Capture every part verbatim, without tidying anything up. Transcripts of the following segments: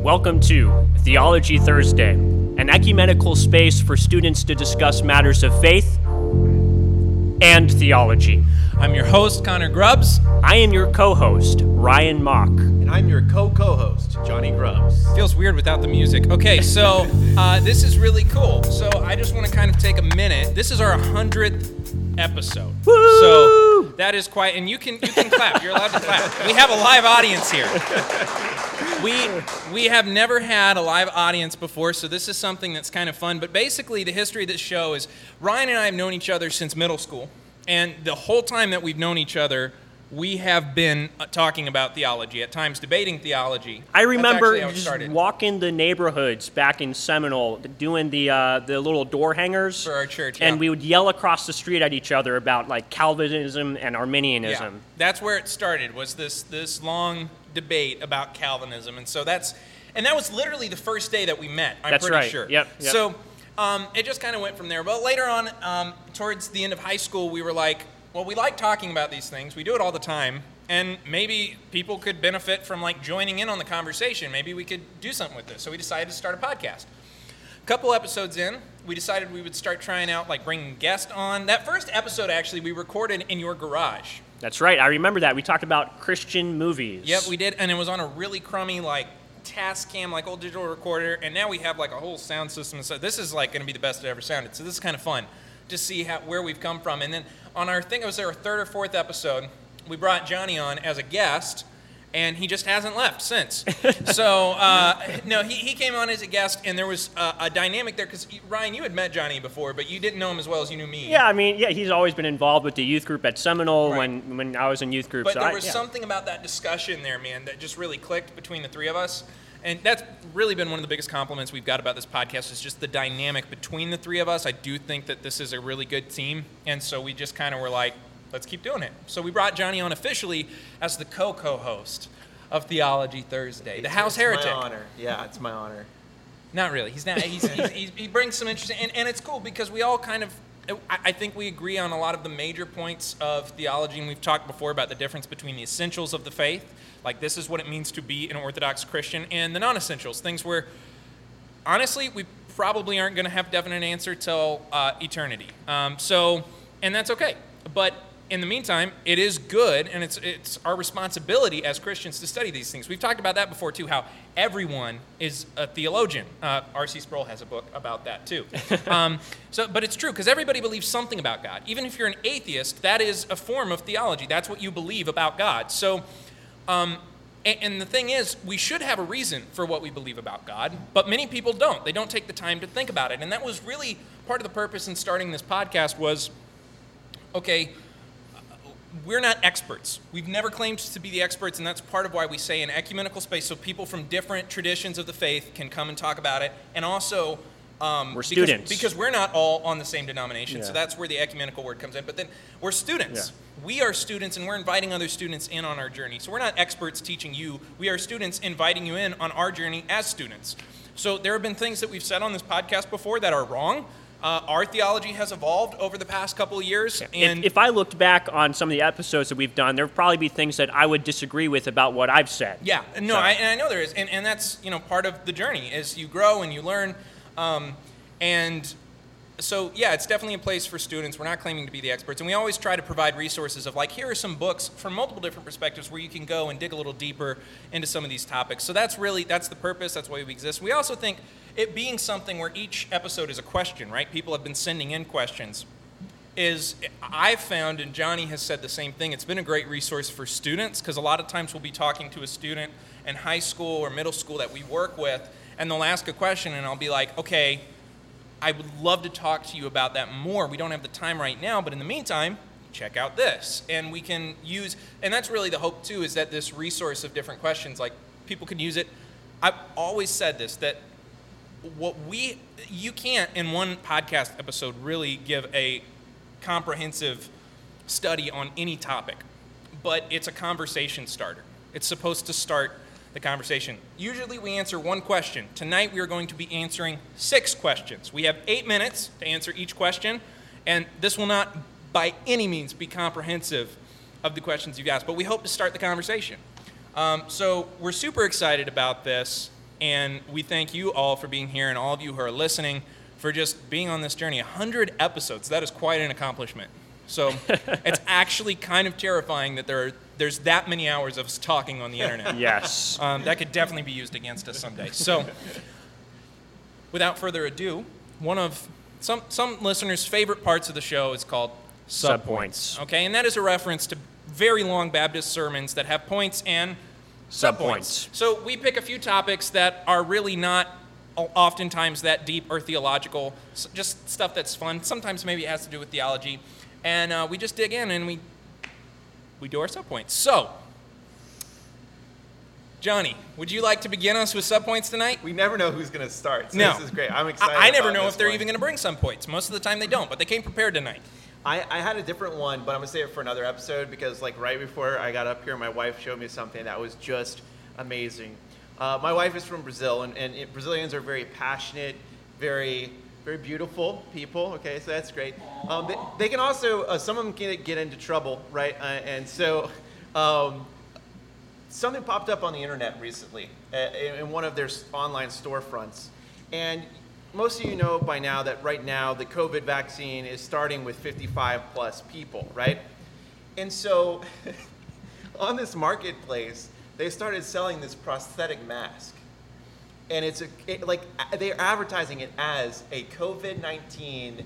Welcome to Theology Thursday, an ecumenical space for students to discuss matters of faith and theology. I'm your host, Connor Grubbs. I am your co-host, Ryan Mock. And I'm your co-co-host, Johnny Grubbs. Feels weird without the music. Okay, so uh, this is really cool. So I just want to kind of take a minute. This is our hundredth episode. Woo! So that is quite, and you can you can clap. You're allowed to clap. We have a live audience here. We we have never had a live audience before, so this is something that's kind of fun. But basically, the history of this show is Ryan and I have known each other since middle school. And the whole time that we've known each other, we have been uh, talking about theology, at times debating theology. I remember just started. walking the neighborhoods back in Seminole, doing the uh, the little door hangers for our church, yeah. And we would yell across the street at each other about like Calvinism and Arminianism. Yeah. That's where it started. Was this this long debate about Calvinism, and so that's and that was literally the first day that we met. I'm that's pretty right. sure. Yep. yep. So. Um, it just kind of went from there. But later on, um, towards the end of high school, we were like, well, we like talking about these things. We do it all the time. And maybe people could benefit from like joining in on the conversation. Maybe we could do something with this. So we decided to start a podcast. A couple episodes in, we decided we would start trying out like bringing guests on. That first episode, actually, we recorded in your garage. That's right. I remember that. We talked about Christian movies. Yep, we did. And it was on a really crummy, like, Tascam, like old digital recorder, and now we have like a whole sound system. So this is like going to be the best it ever sounded. So this is kind of fun to see how, where we've come from. And then on our, I think it was our third or fourth episode, we brought Johnny on as a guest, and he just hasn't left since. so uh, no, he, he came on as a guest, and there was a, a dynamic there because Ryan, you had met Johnny before, but you didn't know him as well as you knew me. Yeah, I mean, yeah, he's always been involved with the youth group at Seminole right. when when I was in youth group. But so there I, was yeah. something about that discussion there, man, that just really clicked between the three of us. And that's really been one of the biggest compliments we've got about this podcast is just the dynamic between the three of us. I do think that this is a really good team, and so we just kind of were like, let's keep doing it. So we brought Johnny on officially as the co-co-host of Theology Thursday, the it's, House it's Heretic. It's my honor. Yeah, it's my honor. Not really. He's not. He's, he's, he's, he brings some interesting, and, and it's cool because we all kind of, I, I think we agree on a lot of the major points of theology, and we've talked before about the difference between the essentials of the faith. Like, this is what it means to be an Orthodox Christian, and the non-essentials, things where, honestly, we probably aren't going to have a definite answer till uh, eternity. Um, so, and that's okay. But in the meantime, it is good, and it's it's our responsibility as Christians to study these things. We've talked about that before, too, how everyone is a theologian. Uh, R C Sproul has a book about that, too. Um, so, but it's true, because everybody believes something about God. Even if you're an atheist, that is a form of theology. That's what you believe about God. So, Um, and, and the thing is, we should have a reason for what we believe about God, but many people don't. They don't take the time to think about it. And that was really part of the purpose in starting this podcast was, okay, we're not experts. We've never claimed to be the experts, and that's part of why we say an ecumenical space so people from different traditions of the faith can come and talk about it. And also, Um, we're because, students. Because we're not all on the same denomination, yeah. so that's where the ecumenical word comes in. But then we're students. Yeah. We are students, and we're inviting other students in on our journey. So we're not experts teaching you. We are students inviting you in on our journey as students. So there have been things that we've said on this podcast before that are wrong. Uh, our theology has evolved over the past couple of years. Yeah. And if, if I looked back on some of the episodes that we've done, there would probably be things that I would disagree with about what I've said. Yeah, no, so. I, and I know there is. And, and that's, you know, part of the journey is you grow and you learn. Um, And so, yeah, it's definitely a place for students. We're not claiming to be the experts. And we always try to provide resources of, like, here are some books from multiple different perspectives where you can go and dig a little deeper into some of these topics. So that's really, that's the purpose. That's why we exist. We also think it being something where each episode is a question, right? People have been sending in questions. Is, I've found, and Johnny has said the same thing, it's been a great resource for students because a lot of times we'll be talking to a student in high school or middle school that we work with, and they'll ask a question, and I'll be like, okay, I would love to talk to you about that more. We don't have the time right now, but in the meantime, check out this. And we can use, and that's really the hope too, is that this resource of different questions, like people can use it. I've always said this, that what we, you can't in one podcast episode really give a comprehensive study on any topic, but it's a conversation starter. It's supposed to start the conversation. Usually we answer one question. Tonight we are going to be answering six questions. We have eight minutes to answer each question, and this will not by any means be comprehensive of the questions you've asked, but we hope to start the conversation. Um, so we're super excited about this, and we thank you all for being here and all of you who are listening for just being on this journey. one hundred episodes, that is quite an accomplishment. So it's actually kind of terrifying that there are, there's that many hours of us talking on the internet. Yes. Um, that could definitely be used against us someday. So without further ado, one of some, some listeners' favorite parts of the show is called Subpoints. Okay, and that is a reference to very long Baptist sermons that have points and subpoints. So we pick a few topics that are really not oftentimes that deep or theological, just stuff that's fun. Sometimes maybe it has to do with theology. And uh, we just dig in and we we do our subpoints. So, Johnny, would you like to begin us with subpoints tonight? We never know who's going to start, so no. this is great. I'm excited I, I never about know this if they're one. even going to bring subpoints. Most of the time they don't, but they came prepared tonight. I, I had a different one, but I'm going to save it for another episode because like right before I got up here, my wife showed me something that was just amazing. Uh, my wife is from Brazil, and, and it, Brazilians are very passionate, very very beautiful people, okay, so that's great. Um, they, they can also, uh, some of them can get into trouble, right? Uh, and so um, something popped up on the internet recently uh, in one of their online storefronts. And most of you know by now that right now the COVID vaccine is starting with fifty-five plus people, right? And so on this marketplace, they started selling this prosthetic mask. And it's a, it, like they're advertising it as a COVID nineteen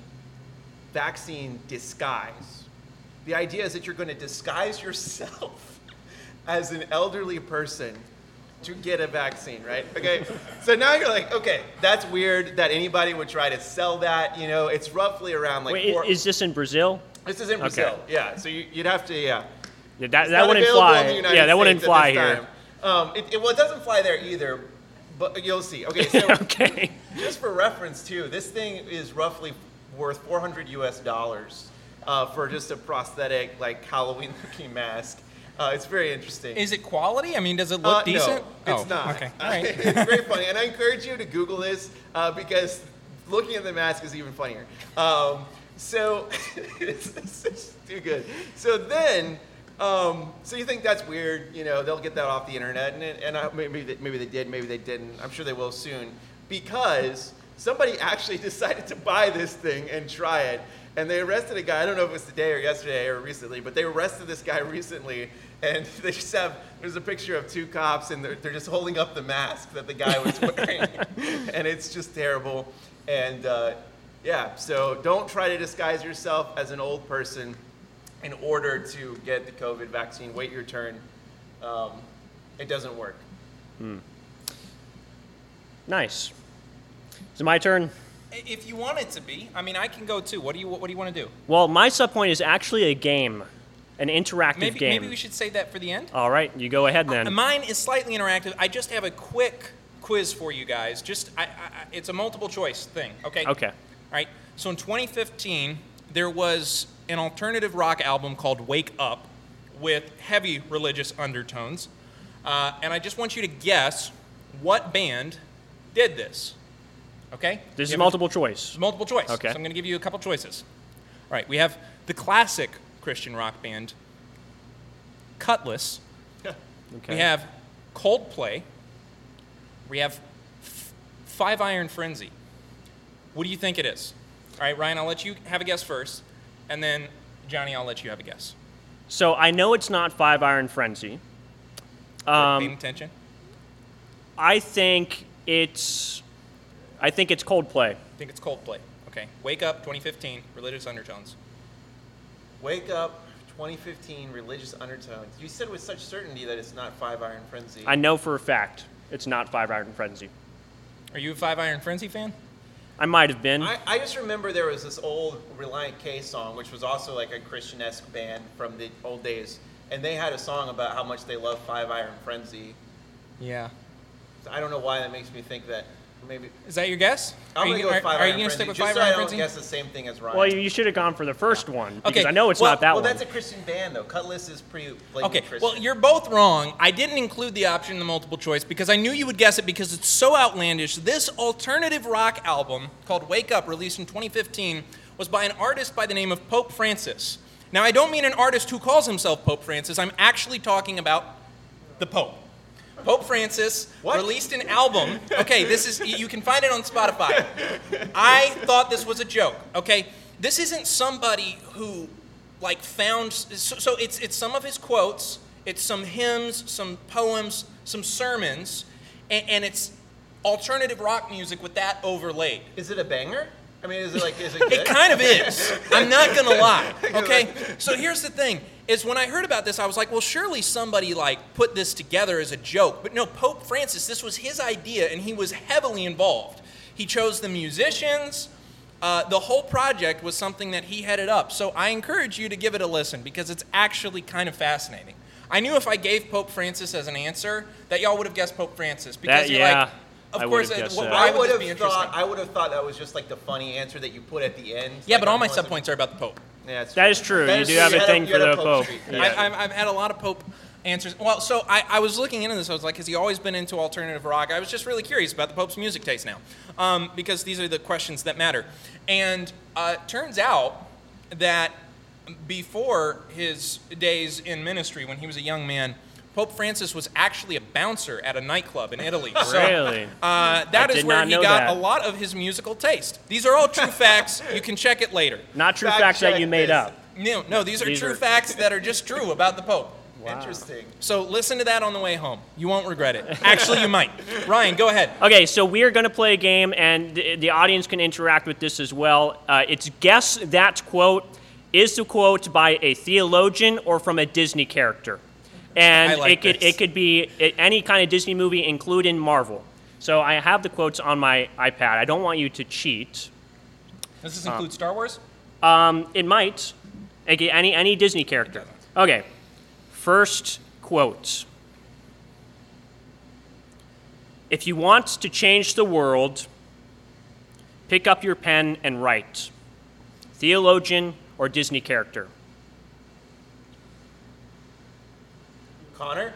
vaccine disguise. The idea is that you're going to disguise yourself as an elderly person to get a vaccine, right? Okay, so now you're like, okay, that's weird that anybody would try to sell that. You know, it's roughly around like. Wait, four, is this in Brazil? This is in Brazil, Okay. yeah. So you, you'd have to, yeah. Yeah, that It's that not wouldn't available fly. in the United Yeah, that wouldn't States at fly this here. time. Um, it, it, well, it doesn't fly there either, but you'll see. Okay, so Okay. just for reference too, this thing is roughly worth four hundred U S dollars uh, for just a prosthetic, like Halloween-looking mask. Uh, it's very interesting. Is it quality? I mean, does it look Uh, decent? No, it's Oh, not. Okay, all right. It's very funny, and I encourage you to Google this uh, because looking at the mask is even funnier. Um, so it's, it's just too good. So then, um, so you think that's weird? You know, they'll get that off the internet, and and I, maybe they, maybe they did, maybe they didn't. I'm sure they will soon, because somebody actually decided to buy this thing and try it. And they arrested a guy, I don't know if it was today or yesterday or recently, but they arrested this guy recently, and they just have, there's a picture of two cops, and they're, they're just holding up the mask that the guy was wearing. And it's just terrible. And uh, yeah, so don't try to disguise yourself as an old person in order to get the COVID vaccine. Wait your turn. Um, it doesn't work. Hmm. Nice. Is it my turn? If you want it to be, I mean, I can go too. What do you What do you want to do? Well, my subpoint is actually a game, an interactive Maybe game. maybe we should save that for the end. All right, you go ahead then. Uh, mine is slightly interactive. I just have a quick quiz for you guys. Just I, I, it's a multiple choice thing. Okay. Okay. All right. So in twenty fifteen, there was an alternative rock album called Wake Up with heavy religious undertones, uh, and I just want you to guess what band did this. Okay? This You is have multiple choice. a- multiple choice. Okay. So I'm going to give you a couple choices. All right. We have the classic Christian rock band, Cutlass. Okay. We have Coldplay. We have F- Five Iron Frenzy. What do you think it is? All right, Ryan, I'll let you have a guess first, and then Johnny, I'll let you have a guess. So I know it's not Five Iron Frenzy. Paying Um, attention. I think it's, I think it's Coldplay. I think it's Coldplay. Okay. Wake Up, twenty fifteen, religious undertones. Wake Up, twenty fifteen, religious undertones. You said with such certainty that it's not Five Iron Frenzy. I know for a fact it's not Five Iron Frenzy. Are you a Five Iron Frenzy fan? I might have been. I, I just remember there was this old Reliant K song, which was also like a Christian-esque band from the old days, and they had a song about how much they love Five Iron Frenzy. Yeah. So I don't know why that makes me think that maybe. Is that your guess? I'm are gonna you, go with are, Five are Iron you gonna Frenzy, stick with just Five so I Iron don't Frenzy? guess the same thing as Ryan. well, you should have gone for the first one because Okay, I know it's well, not that well, one. that's a Christian band though. Cutlass is pretty blatantly Okay, Christian. well, you're both wrong. I didn't include the option in the multiple choice because I knew you would guess it because it's so outlandish. This alternative rock album called Wake Up, released in twenty fifteen, was by an artist by the name of Pope Francis. Now, I don't mean an artist who calls himself Pope Francis. I'm actually talking about the Pope. Pope Francis What? released an album. Okay, this is, you can find it on Spotify. I thought this was a joke, okay? This isn't somebody who, like, found, so, so it's, it's some of his quotes, it's some hymns, some poems, some sermons, and, and it's alternative rock music with that overlaid. Is it a banger? I mean, is it like, is it good? It kind of is. I'm not going to lie, okay? So here's the thing, is when I heard about this, I was like, well, surely somebody, like, put this together as a joke. But no, Pope Francis, this was his idea, and he was heavily involved. He chose the musicians. Uh, the whole project was something that he headed up. So I encourage you to give it a listen, because it's actually kind of fascinating. I knew if I gave Pope Francis as an answer, that y'all would have guessed Pope Francis. Because That- you're yeah. like, of I course, would've uh, guessed wh- that. why I would would this be have interesting? thought I would have thought that was just like the funny answer that you put at the end. Yeah, like but all my everyone wants subpoints are about the Pope. to- Yeah, it's That is true. That You is do true. have You a had thing you for had the a Pope. streak. Yeah. I, I've, I've had a lot of Pope answers. Well, so I, I was looking into this. I was like, has he always been into alternative rock? I was just really curious about the Pope's music taste now, um, because these are the questions that matter. And uh, turns out that before his days in ministry, when he was a young man, Pope Francis was actually a bouncer at a nightclub in Italy. So, Really? Uh, that I is did where not he know got that. a lot of his musical taste. These are all true facts. You can check it later. Not true Fact facts that check you made this. up. No, no, these are These true are- facts that are just true about the Pope. Interesting. So listen to that on the way home. You won't regret it. Actually, you might. Ryan, go ahead. Okay, so we are going to play a game, and the, the audience can interact with this as well. Uh, it's guess that quote. Is the quote by a theologian or from a Disney character? And I like it could this. it could be any kind of Disney movie, including Marvel. So I have the quotes on my iPad. I don't want you to cheat. Does this include Star Wars? Um, it might. Okay, any any Disney character. Okay. First quote. If you want to change the world, pick up your pen and write. Theologian or Disney character? Connor?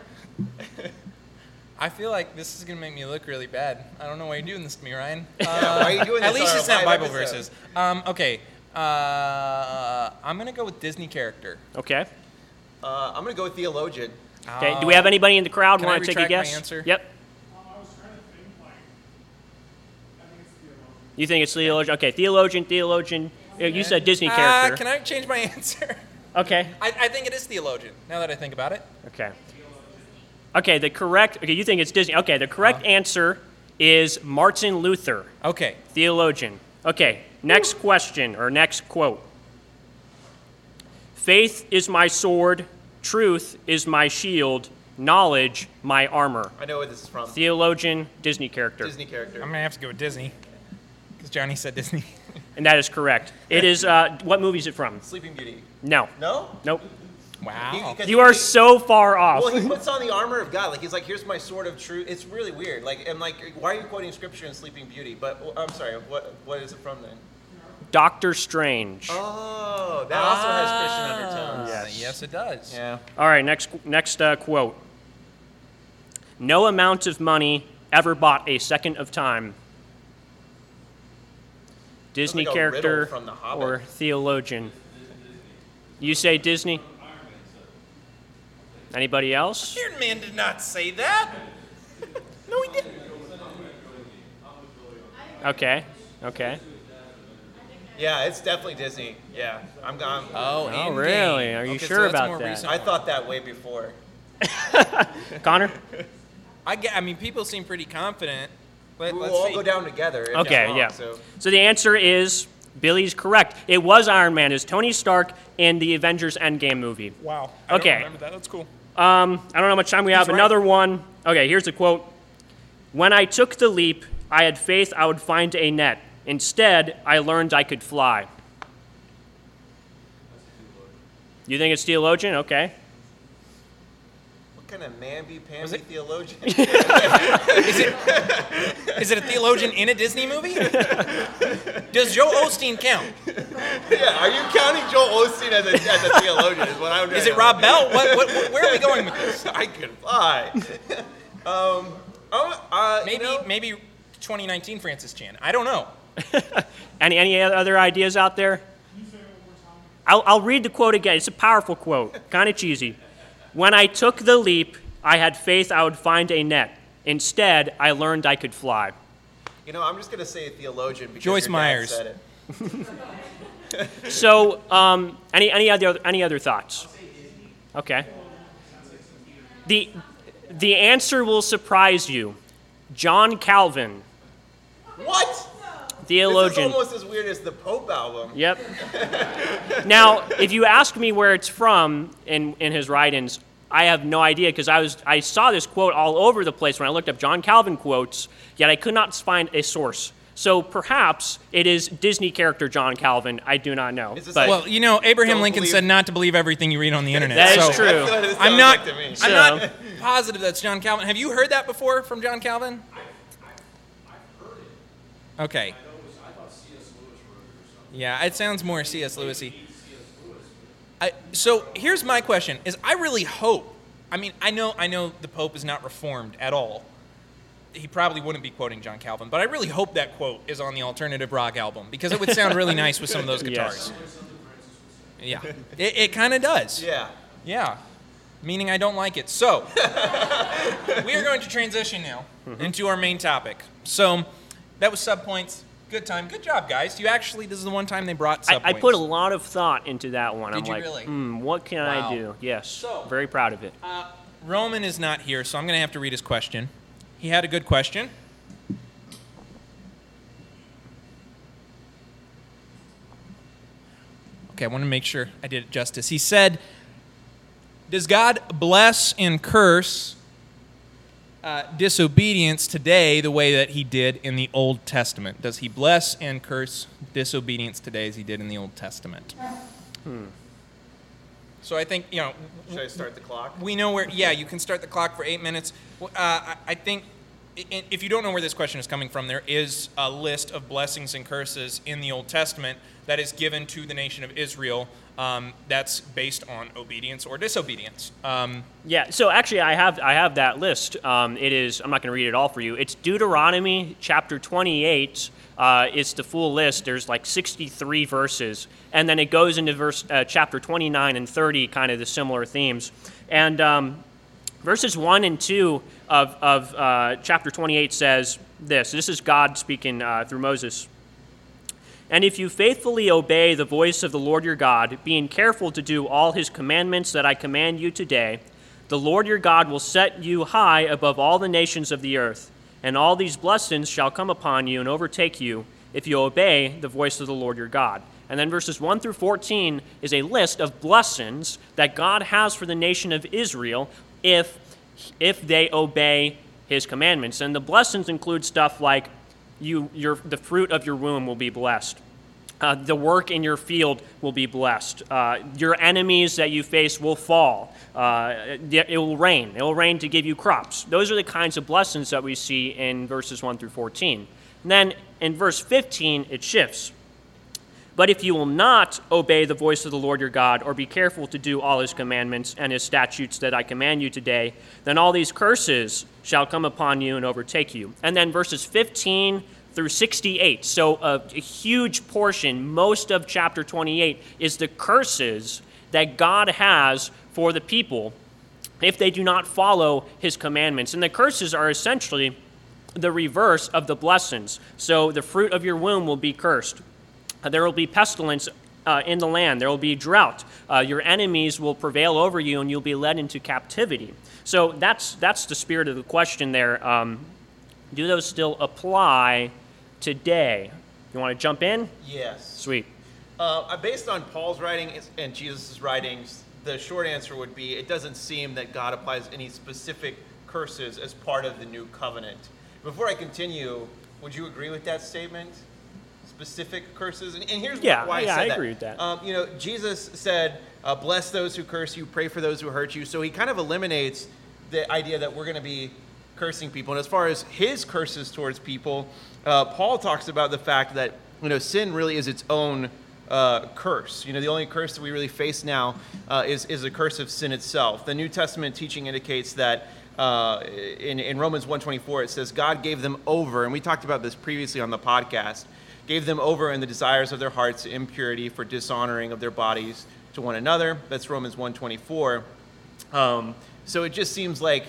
I feel like this is going to make me look really bad. I don't know why you're doing this to me, Ryan. Yeah, why are you doing At this least on it's our not live Bible episode? verses. Um, okay. Uh, I'm going to go with Disney character. Okay. Uh, I'm gonna go with theologian. Okay. Do we have anybody in the crowd Can I want to take a retract my guess? answer? Yep. I was trying to think, like, I think it's theologian. You think it's theologian? Okay, theologian, theologian. Uh, You said Disney Uh, character. can I change my answer? Okay. I, I think it is theologian, now that I think about it. Okay. Okay, the correct, okay, you think it's Disney. Okay, the correct answer is Martin Luther, Okay. theologian. Okay, next question or next quote. Faith is my sword, truth is my shield, knowledge my armor. I know where this is from. Theologian, Disney character. Disney character. I'm going to have to go with Disney, because Johnny said Disney. And that is correct. It is, uh, what movie is it from? Sleeping Beauty. No. No? Nope. Wow. Because You he- are so far off. Well, he puts on the armor of God. Like he's like, here's my sword of truth. It's really weird. Like, and like, why are you quoting scripture in Sleeping Beauty? But well, I'm sorry. What what is it from then? Doctor Strange. Oh, that also has Christian undertones. Yes. Yes, it does. Yeah. All right, next next uh, quote. No amount of money ever bought a second of time. Disney like a character riddle from The Hobbit. or theologian? You say Disney? Anybody else? Iron Man did not say that. No, he didn't. Okay, okay. Yeah, it's definitely Disney. Yeah, I'm gone. Oh, Oh, Endgame. really? Are you Okay, so sure that's a about more that? recent I one. thought that way before. Connor? I, get, I mean, people seem pretty confident. But We'll let's all see. go down together. if Okay, I'm wrong, yeah. So. So the answer is Billy's correct. It was Iron Man. It's Tony Stark in the Avengers Endgame movie. Wow. I don't Okay. remember that. That's cool. Um, I don't know how much time we have. right. Another one. Okay, here's a quote. When I took the leap, I had faith I would find a net. Instead, I learned I could fly. You think it's theologian? Okay. What kind of mamby-pamby it- theologian? Is it a theologian in a Disney movie? Does Joe Osteen count? Yeah, are you counting Joel Osteen as a, as a theologian? Is what I'm Is it Rob Bell? What, what, what, where are we going with this? I could fly. um, oh, uh, Maybe, you know, maybe twenty nineteen Francis Chan. I don't know. Any any other ideas out there? I'll, I'll read the quote again. It's a powerful quote, kind of cheesy. When I took the leap, I had faith I would find a net. Instead, I learned I could fly. You know, I'm just going to say theologian because Joyce your dad Myers. said it. So, um, any any other any other thoughts? Okay. The the answer will surprise you. John Calvin, What? theologian. This is almost as weird as the Pope album. Yep. Now, if you ask me where it's from in, in his writings, I have no idea because I was I saw this quote all over the place when I looked up John Calvin quotes, yet I could not find a source. So perhaps it is Disney character John Calvin. I do not know. Is this But Well, you know, Abraham Don't Lincoln believe- said not to believe everything you read on the internet. That is so true. That's what it I'm sounds not. like to me. I'm So- not positive that's John Calvin. Have you heard that before from John Calvin? Okay. Yeah, it sounds more C S Lewisy. I, so here's my question: Is I really hope. I mean, I know, I know, the Pope is not reformed at all. He probably wouldn't be quoting John Calvin, but I really hope that quote is on the alternative rock album because it would sound really nice with some of those guitars. Yes. Yeah, it, it kind of does. Yeah. Yeah, meaning I don't like it. So, we are going to transition now into our main topic. So, that was subpoints. Good time. Good job, guys. You actually, this is the one time they brought subpoints. I, I put a lot of thought into that one. Did I'm you like, really? hmm, what can Wow. I do? Yes. So- Very proud of it. Uh, Roman is not here, so I'm going to have to read his question. He had a good question. Okay, I want to make sure I did it justice. He said, does God bless and curse uh, disobedience today the way that he did in the Old Testament? Does he bless and curse disobedience today as he did in the Old Testament? Hmm. So I think, you know, Should I start the clock? we know where, yeah, you can start the clock for eight minutes. Well, Uh, I, I think i- if you don't know where this question is coming from, there is a list of blessings and curses in the Old Testament that is given to the nation of Israel um, that's based on obedience or disobedience. Um, Yeah, so actually I have I have that list. Um, it is, I'm not going to read it all for you. It's Deuteronomy chapter twenty-eight. Uh, it's the full list. There's like sixty-three verses. And then it goes into verse uh, chapter twenty-nine and thirty, kind of the similar themes. And um, verses one and two of, of uh, chapter twenty-eight says this. This is God speaking uh, through Moses. And if you faithfully obey the voice of the Lord your God, being careful to do all his commandments that I command you today, the Lord your God will set you high above all the nations of the earth, and all these blessings shall come upon you and overtake you if you obey the voice of the Lord your God. And then verses one through fourteen is a list of blessings that God has for the nation of Israel if, if they obey his commandments. And the blessings include stuff like You, your, the fruit of your womb will be blessed. Uh, the work in your field will be blessed. Uh, your enemies that you face will fall. Uh, it, it will rain. It will rain to give you crops. Those are the kinds of blessings that we see in verses one through fourteen. And then in verse fifteen, it shifts. But if you will not obey the voice of the Lord your God, or be careful to do all his commandments and his statutes that I command you today, then all these curses shall come upon you and overtake you. And then verses fifteen through sixty-eight, so a, a huge portion, most of chapter twenty-eight, is the curses that God has for the people if they do not follow his commandments. And the curses are essentially the reverse of the blessings. So the fruit of your womb will be cursed. There will be pestilence uh, in the land. There will be drought. Uh, your enemies will prevail over you, and you'll be led into captivity. So that's that's the spirit of the question there. Um, do those still apply today? You want to jump in? Yes. Sweet. Uh, based on Paul's writing and Jesus' writings, the short answer would be it doesn't seem that God applies any specific curses as part of the new covenant. Before I continue, would you agree with that statement? Specific curses? And, and here's Yeah, why I yeah, said I that. agree with that. Um, you know, Jesus said, uh, bless those who curse you, pray for those who hurt you. So he kind of eliminates the idea that we're going to be cursing people. And as far as his curses towards people, uh, Paul talks about the fact that, you know, sin really is its own uh, curse. You know, the only curse that we really face now uh, is, is the curse of sin itself. The New Testament teaching indicates that uh, in, in Romans one twenty-four, it says, God gave them over, and we talked about this previously on the podcast, gave them over in the desires of their hearts to impurity for dishonoring of their bodies to one another. That's Romans one twenty-four. Um, So it just seems like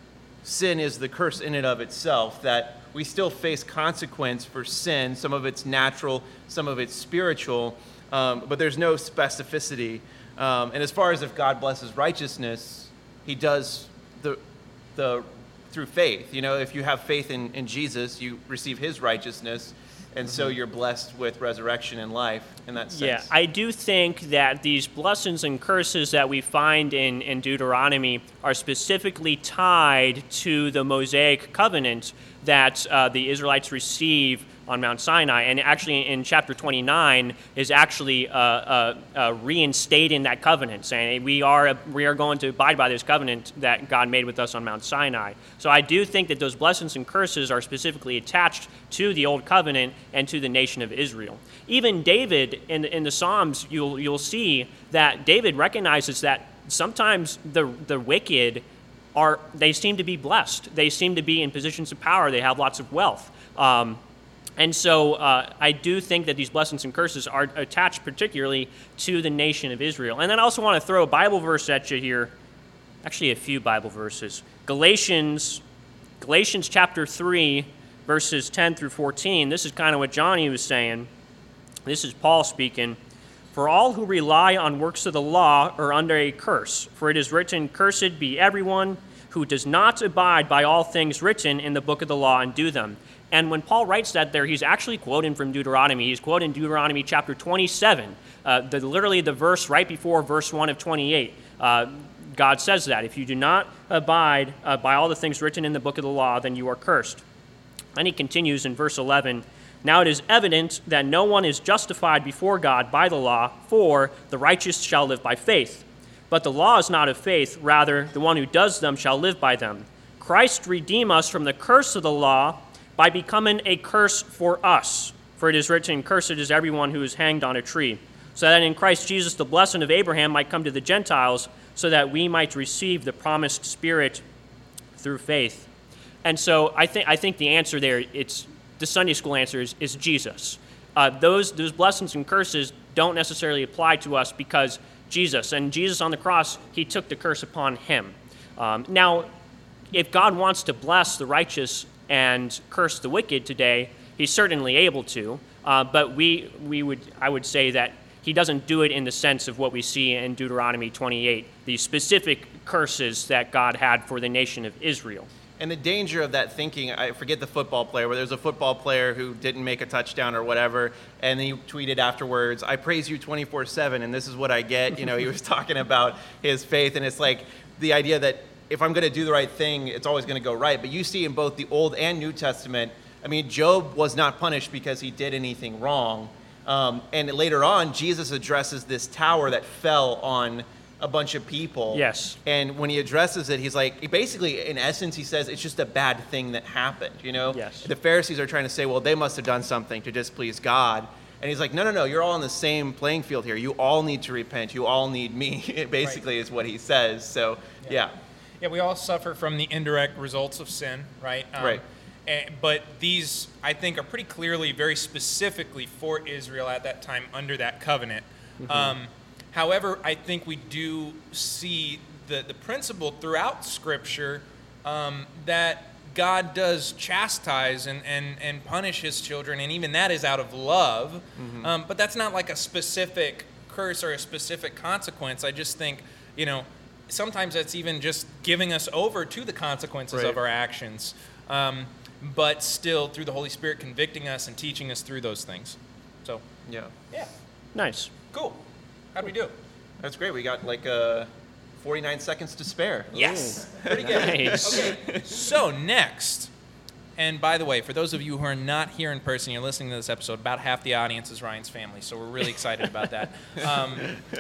sin is the curse in and of itself, that we still face consequence for sin. Some of it's natural, some of it's spiritual, um, but there's no specificity. Um, and as far as if God blesses righteousness, he does the the through faith. You know, if you have faith in, in Jesus, you receive his righteousness, and so you're blessed with resurrection and life in that sense. Yeah, I do think that these blessings and curses that we find in, in Deuteronomy are specifically tied to the Mosaic covenant that uh, the Israelites receive on Mount Sinai. And actually in chapter twenty-nine is actually uh, uh, uh, reinstating that covenant, saying we are, we are going to abide by this covenant that God made with us on Mount Sinai. So I do think that those blessings and curses are specifically attached to the Old Covenant and to the nation of Israel. Even David in, in the Psalms, you'll, you'll see that David recognizes that sometimes the, the wicked are, they seem to be blessed. They seem to be in positions of power. They have lots of wealth. Um, And so uh, I do think that these blessings and curses are attached particularly to the nation of Israel. And then I also want to throw a Bible verse at you here, actually a few Bible verses. Galatians, Galatians chapter three, verses ten through fourteen. This is kind of what Johnny was saying. This is Paul speaking. For all who rely on works of the law are under a curse. For it is written, cursed be everyone who does not abide by all things written in the book of the law and do them. And when Paul writes that there, he's actually quoting from Deuteronomy. He's quoting Deuteronomy chapter twenty-seven, uh, the, literally the verse right before verse one of twenty-eight. Uh, God says that. If you do not abide uh, by all the things written in the book of the law, then you are cursed. And he continues in verse eleven, now it is evident that no one is justified before God by the law, for the righteous shall live by faith. But the law is not of faith, rather the one who does them shall live by them. Christ redeemed us from the curse of the law by becoming a curse for us. For it is written, cursed is everyone who is hanged on a tree, so that in Christ Jesus the blessing of Abraham might come to the Gentiles, so that we might receive the promised Spirit through faith. And so I think I think the answer there, it's the Sunday school answer is, is Jesus. Uh, those those blessings and curses don't necessarily apply to us because Jesus, and Jesus on the cross, he took the curse upon him. Um, now, if God wants to bless the righteous and curse the wicked today, he's certainly able to. Uh, but we we would I would say that he doesn't do it in the sense of what we see in Deuteronomy twenty-eight, the specific curses that God had for the nation of Israel. And the danger of that thinking, I forget the football player, where there's a football player who didn't make a touchdown or whatever, and he tweeted afterwards, I praise you twenty-four seven, and this is what I get. You know, he was talking about his faith, and it's like the idea that if I'm going to do the right thing, it's always going to go right. But you see in both the Old and New Testament, I mean, Job was not punished because he did anything wrong. Um, and later on, Jesus addresses this tower that fell on a bunch of people. Yes. And when he addresses it, he's like, basically, in essence, he says it's just a bad thing that happened, you know? Yes. The Pharisees are trying to say, well, they must have done something to displease God. And he's like, no, no, no, you're all on the same playing field here. You all need to repent. You all need me, basically, right. Is what he says. So, yeah. yeah. Yeah, we all suffer from the indirect results of sin, right? Um, right. And, but these, I think, are pretty clearly, very specifically for Israel at that time under that covenant. Mm-hmm. Um, however, I think we do see the, the principle throughout Scripture um, that God does chastise and, and, and punish his children, and even that is out of love. Mm-hmm. Um, but that's not like a specific curse or a specific consequence. I just think, you know, sometimes that's even just giving us over to the consequences right. of our actions, um, but still through the Holy Spirit convicting us and teaching us through those things. So, yeah. Yeah. Nice. Cool. How'd we do? That's great. We got like uh, forty-nine seconds to spare. Yes. Pretty good. Nice. Okay. So next, and by the way, for those of you who are not here in person, you're listening to this episode, about half the audience is Ryan's family, so we're really excited about that. Um,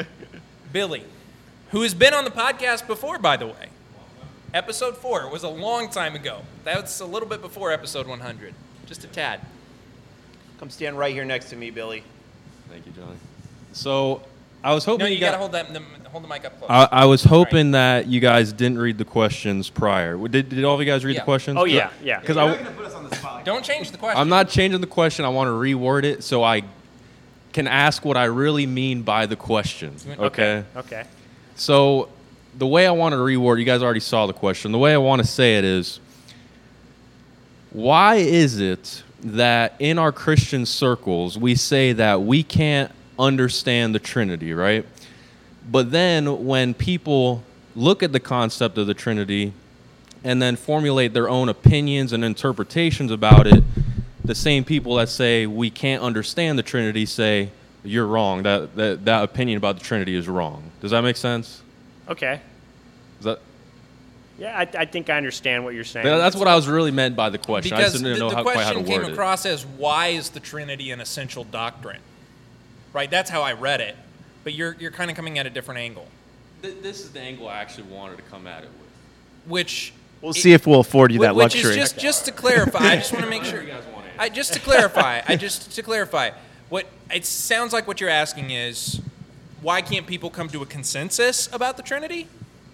Billy, who has been on the podcast before, by the way. Episode four. It was a long time ago. That's a little bit before episode one hundred. Just a tad. Come stand right here next to me, Billy. Thank you, Johnny. So, I was hoping No, you, you got to got, hold that. The, hold the mic up close. I, I was hoping Right. that you guys didn't read the questions prior. Did, did all of you guys read Yeah. the questions? Oh, yeah, yeah. Because You're I, not gonna put us on the spot. Don't change the question. I'm not changing the question. I want to reword it so I can ask what I really mean by the question. Okay. Okay. Okay. So, the way I want to reword, you guys already saw the question. The way I want to say it is, why is it that in our Christian circles we say that we can't understand the Trinity, right? But then when people look at the concept of the Trinity and then formulate their own opinions and interpretations about it, the same people that say we can't understand the Trinity say, you're wrong. That, that that opinion about the Trinity is wrong. Does that make sense? Okay. Is that, Yeah, I, I think I understand what you're saying. that- that's what I was really meant by the question. I Because just the, didn't know the how, quite how to question came word it. across as, why is the Trinity an essential doctrine? Right? That's how I read it. But you're you're kind of coming at a different angle, This is the angle I actually wanted to come at it with. which We'll see if we'll afford you that which luxury. is just just to clarify. I just want to make sure. I just to clarify. I just to clarify. What it sounds like what you're asking is, why can't people come to a consensus about the Trinity?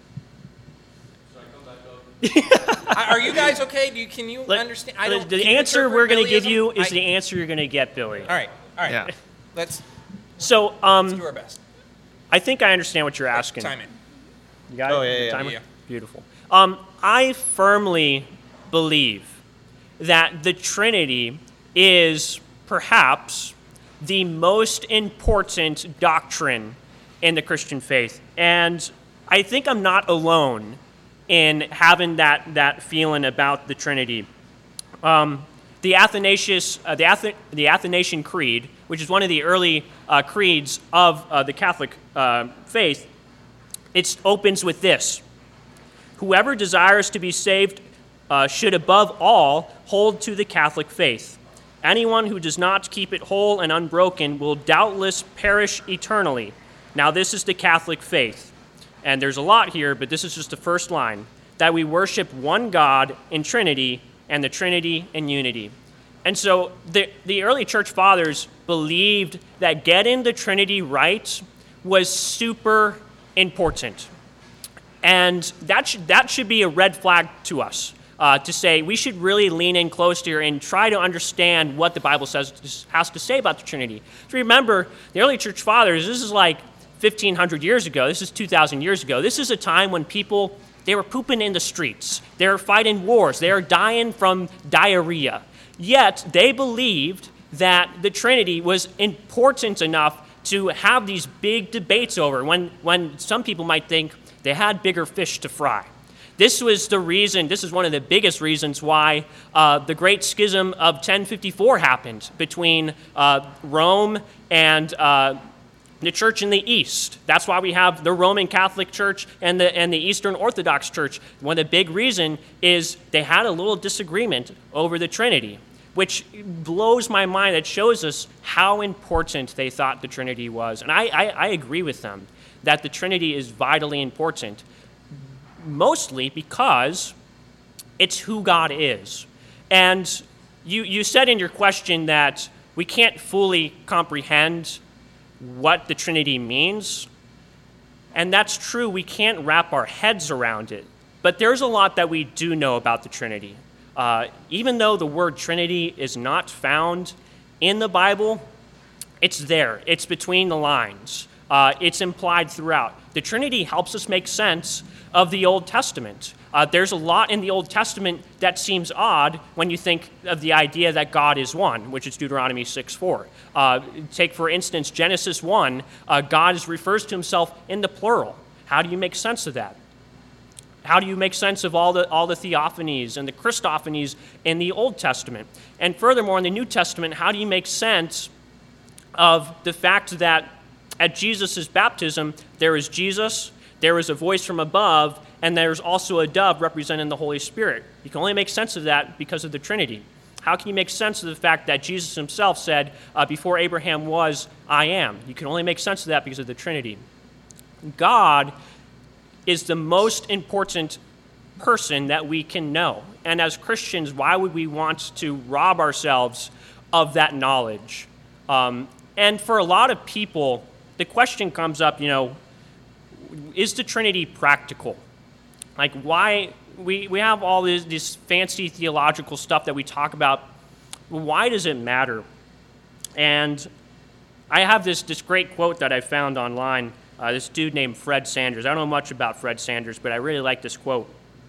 I- Are you guys okay? Do you, can you Let- understand? I the- don't. the can you answer interpret we're going to give Billyism? you is I- the answer you're going to get, Billy. All right. All right. Yeah. Let's So um, do our best. I think I understand what you're asking. Time it. You got Oh, it? yeah, The yeah, timer? yeah. Beautiful. Um, I firmly believe that the Trinity is perhaps the most important doctrine in the Christian faith. And I think I'm not alone in having that, that feeling about the Trinity. Um, the Athanasius, uh, the, Ath- the Athanasian Creed, which is one of the early uh, creeds of uh, the Catholic uh, faith, it opens with this: whoever desires to be saved uh, should above all hold to the Catholic faith. Anyone who does not keep it whole and unbroken will doubtless perish eternally. Now this is the Catholic faith. And there's a lot here, but this is just the first line: that we worship one God in Trinity, and the Trinity in unity. And so the, the early church fathers believed that getting the Trinity right was super important. And that should, that should be a red flag to us, uh, to say we should really lean in close here and try to understand what the Bible says has to say about the Trinity. So remember, the early church fathers, this is like fifteen hundred years ago. This is two thousand years ago. This is a time when people, they were pooping in the streets. They were fighting wars. They were dying from diarrhea. Yet they believed that the Trinity was important enough to have these big debates over, when, when some people might think they had bigger fish to fry. This was the reason, this is one of the biggest reasons why uh, the Great Schism of ten fifty-four happened between uh, Rome and uh, the church in the East. That's why we have the Roman Catholic Church and the, and the Eastern Orthodox Church. One of the big reason is they had a little disagreement over the Trinity, which blows my mind. It shows us how important they thought the Trinity was. And I, I, I agree with them that the Trinity is vitally important, mostly because it's who God is. And you, you said in your question that we can't fully comprehend what the Trinity means. And that's true. We can't wrap our heads around it. But there's a lot that we do know about the Trinity. Uh, even though the word Trinity is not found in the Bible, it's there. It's between the lines. Uh, it's implied throughout. The Trinity helps us make sense of the Old Testament. Uh, there's a lot in the Old Testament that seems odd when you think of the idea that God is one, which is Deuteronomy six four. Uh, take, for instance, Genesis one. Uh, God is, refers to himself in the plural. How do you make sense of that? How do you make sense of all the all the theophanies and the Christophanies in the Old Testament? And furthermore, in the New Testament, how do you make sense of the fact that at Jesus' baptism, there is Jesus, there is a voice from above, and there's also a dove representing the Holy Spirit? You can only make sense of that because of the Trinity. How can you make sense of the fact that Jesus himself said, uh, before Abraham was, I am? You can only make sense of that because of the Trinity. God is the most important person that we can know. And as Christians, why would we want to rob ourselves of that knowledge? Um, and for a lot of people, the question comes up, you know, is the Trinity practical? Like, why, we, we have all this, this fancy theological stuff that we talk about. Why does it matter? And I have this, this great quote that I found online Uh, this dude named Fred Sanders. I don't know much about Fred Sanders, but I really like this quote.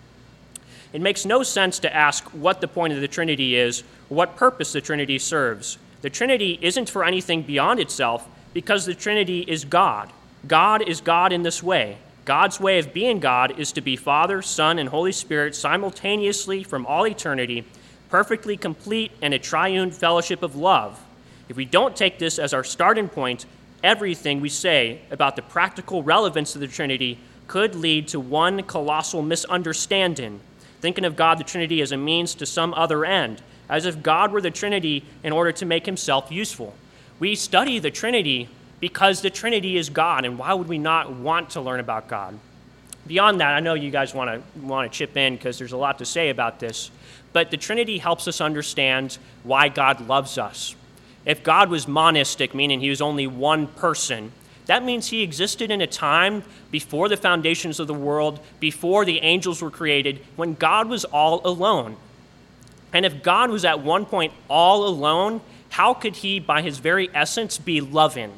It makes no sense to ask what the point of the Trinity is or what purpose the Trinity serves. The Trinity isn't for anything beyond itself because the Trinity is God. God is God in this way. God's way of being God is to be Father, Son, and Holy Spirit simultaneously from all eternity, perfectly complete in a triune fellowship of love. If we don't take this as our starting point, everything we say about the practical relevance of the Trinity could lead to one colossal misunderstanding, thinking of God the Trinity as a means to some other end, as if God were the Trinity in order to make himself useful. We study the Trinity because the Trinity is God, and why would we not want to learn about God? Beyond that, I know you guys want to want to chip in because there's a lot to say about this, but the Trinity helps us understand why God loves us. If God was monistic, meaning he was only one person, that means he existed in a time before the foundations of the world, before the angels were created, when God was all alone. And if God was at one point all alone, how could he, by his very essence, be loving?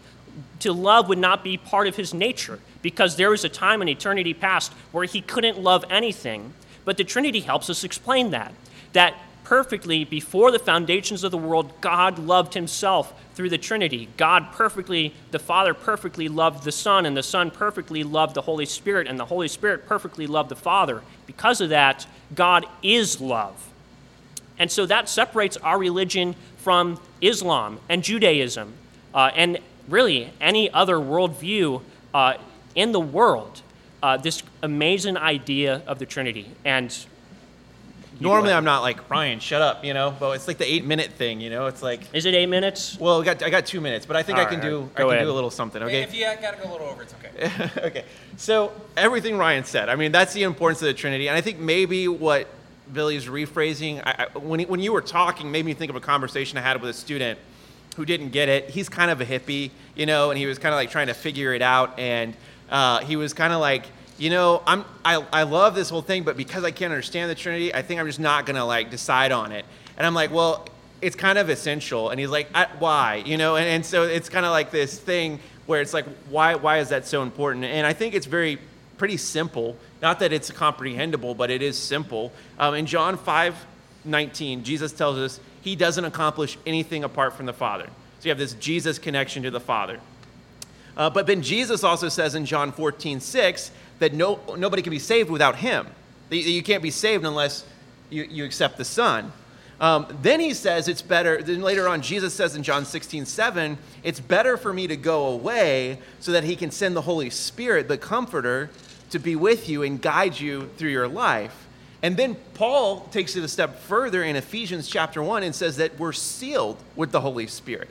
To love would not be part of his nature, because there was a time in eternity past where he couldn't love anything. But the Trinity helps us explain that, that perfectly before the foundations of the world, God loved himself through the Trinity. God perfectly, the Father perfectly loved the Son, and the Son perfectly loved the Holy Spirit, and the Holy Spirit perfectly loved the Father. Because of that, God is love. And so that separates our religion from Islam and Judaism, uh, and really any other worldview uh, in the world, uh, this amazing idea of the Trinity. And Normally I'm not like, Ryan, shut up, you know, but it's like the eight minute thing, you know, it's like, is it eight minutes? well, we got, I got two minutes, but I think All I can right, do, all right. I Go can ahead. do a little something, okay? If you got to go a little over, it's okay. Okay, so everything Ryan said, I mean, that's the importance of the Trinity, and I think maybe what Billy's rephrasing, I, I, when, he, when you were talking, made me think of a conversation I had with a student who didn't get it. He's kind of a hippie, you know, and he was kind of like trying to figure it out, and uh, he was kind of like, you know, I'm, I, I love this whole thing, but because I can't understand the Trinity, I think I'm just not going to, like, decide on it. And I'm like, well, it's kind of essential. And he's like, I, why? You know, and, and so it's kind of like this thing where it's like, why, why is that so important? And I think it's very, pretty simple. Not that it's comprehensible, but it is simple. Um, in John five nineteen, Jesus tells us he doesn't accomplish anything apart from the Father. So you have this Jesus connection to the Father. Uh, but then Jesus also says in John fourteen six that no, nobody can be saved without him. That you can't be saved unless you, you accept the Son. Um, then he says it's better, then later on Jesus says in John sixteen seven, it's better for me to go away so that he can send the Holy Spirit, the Comforter, to be with you and guide you through your life. And then Paul takes it a step further in Ephesians chapter one and says that we're sealed with the Holy Spirit.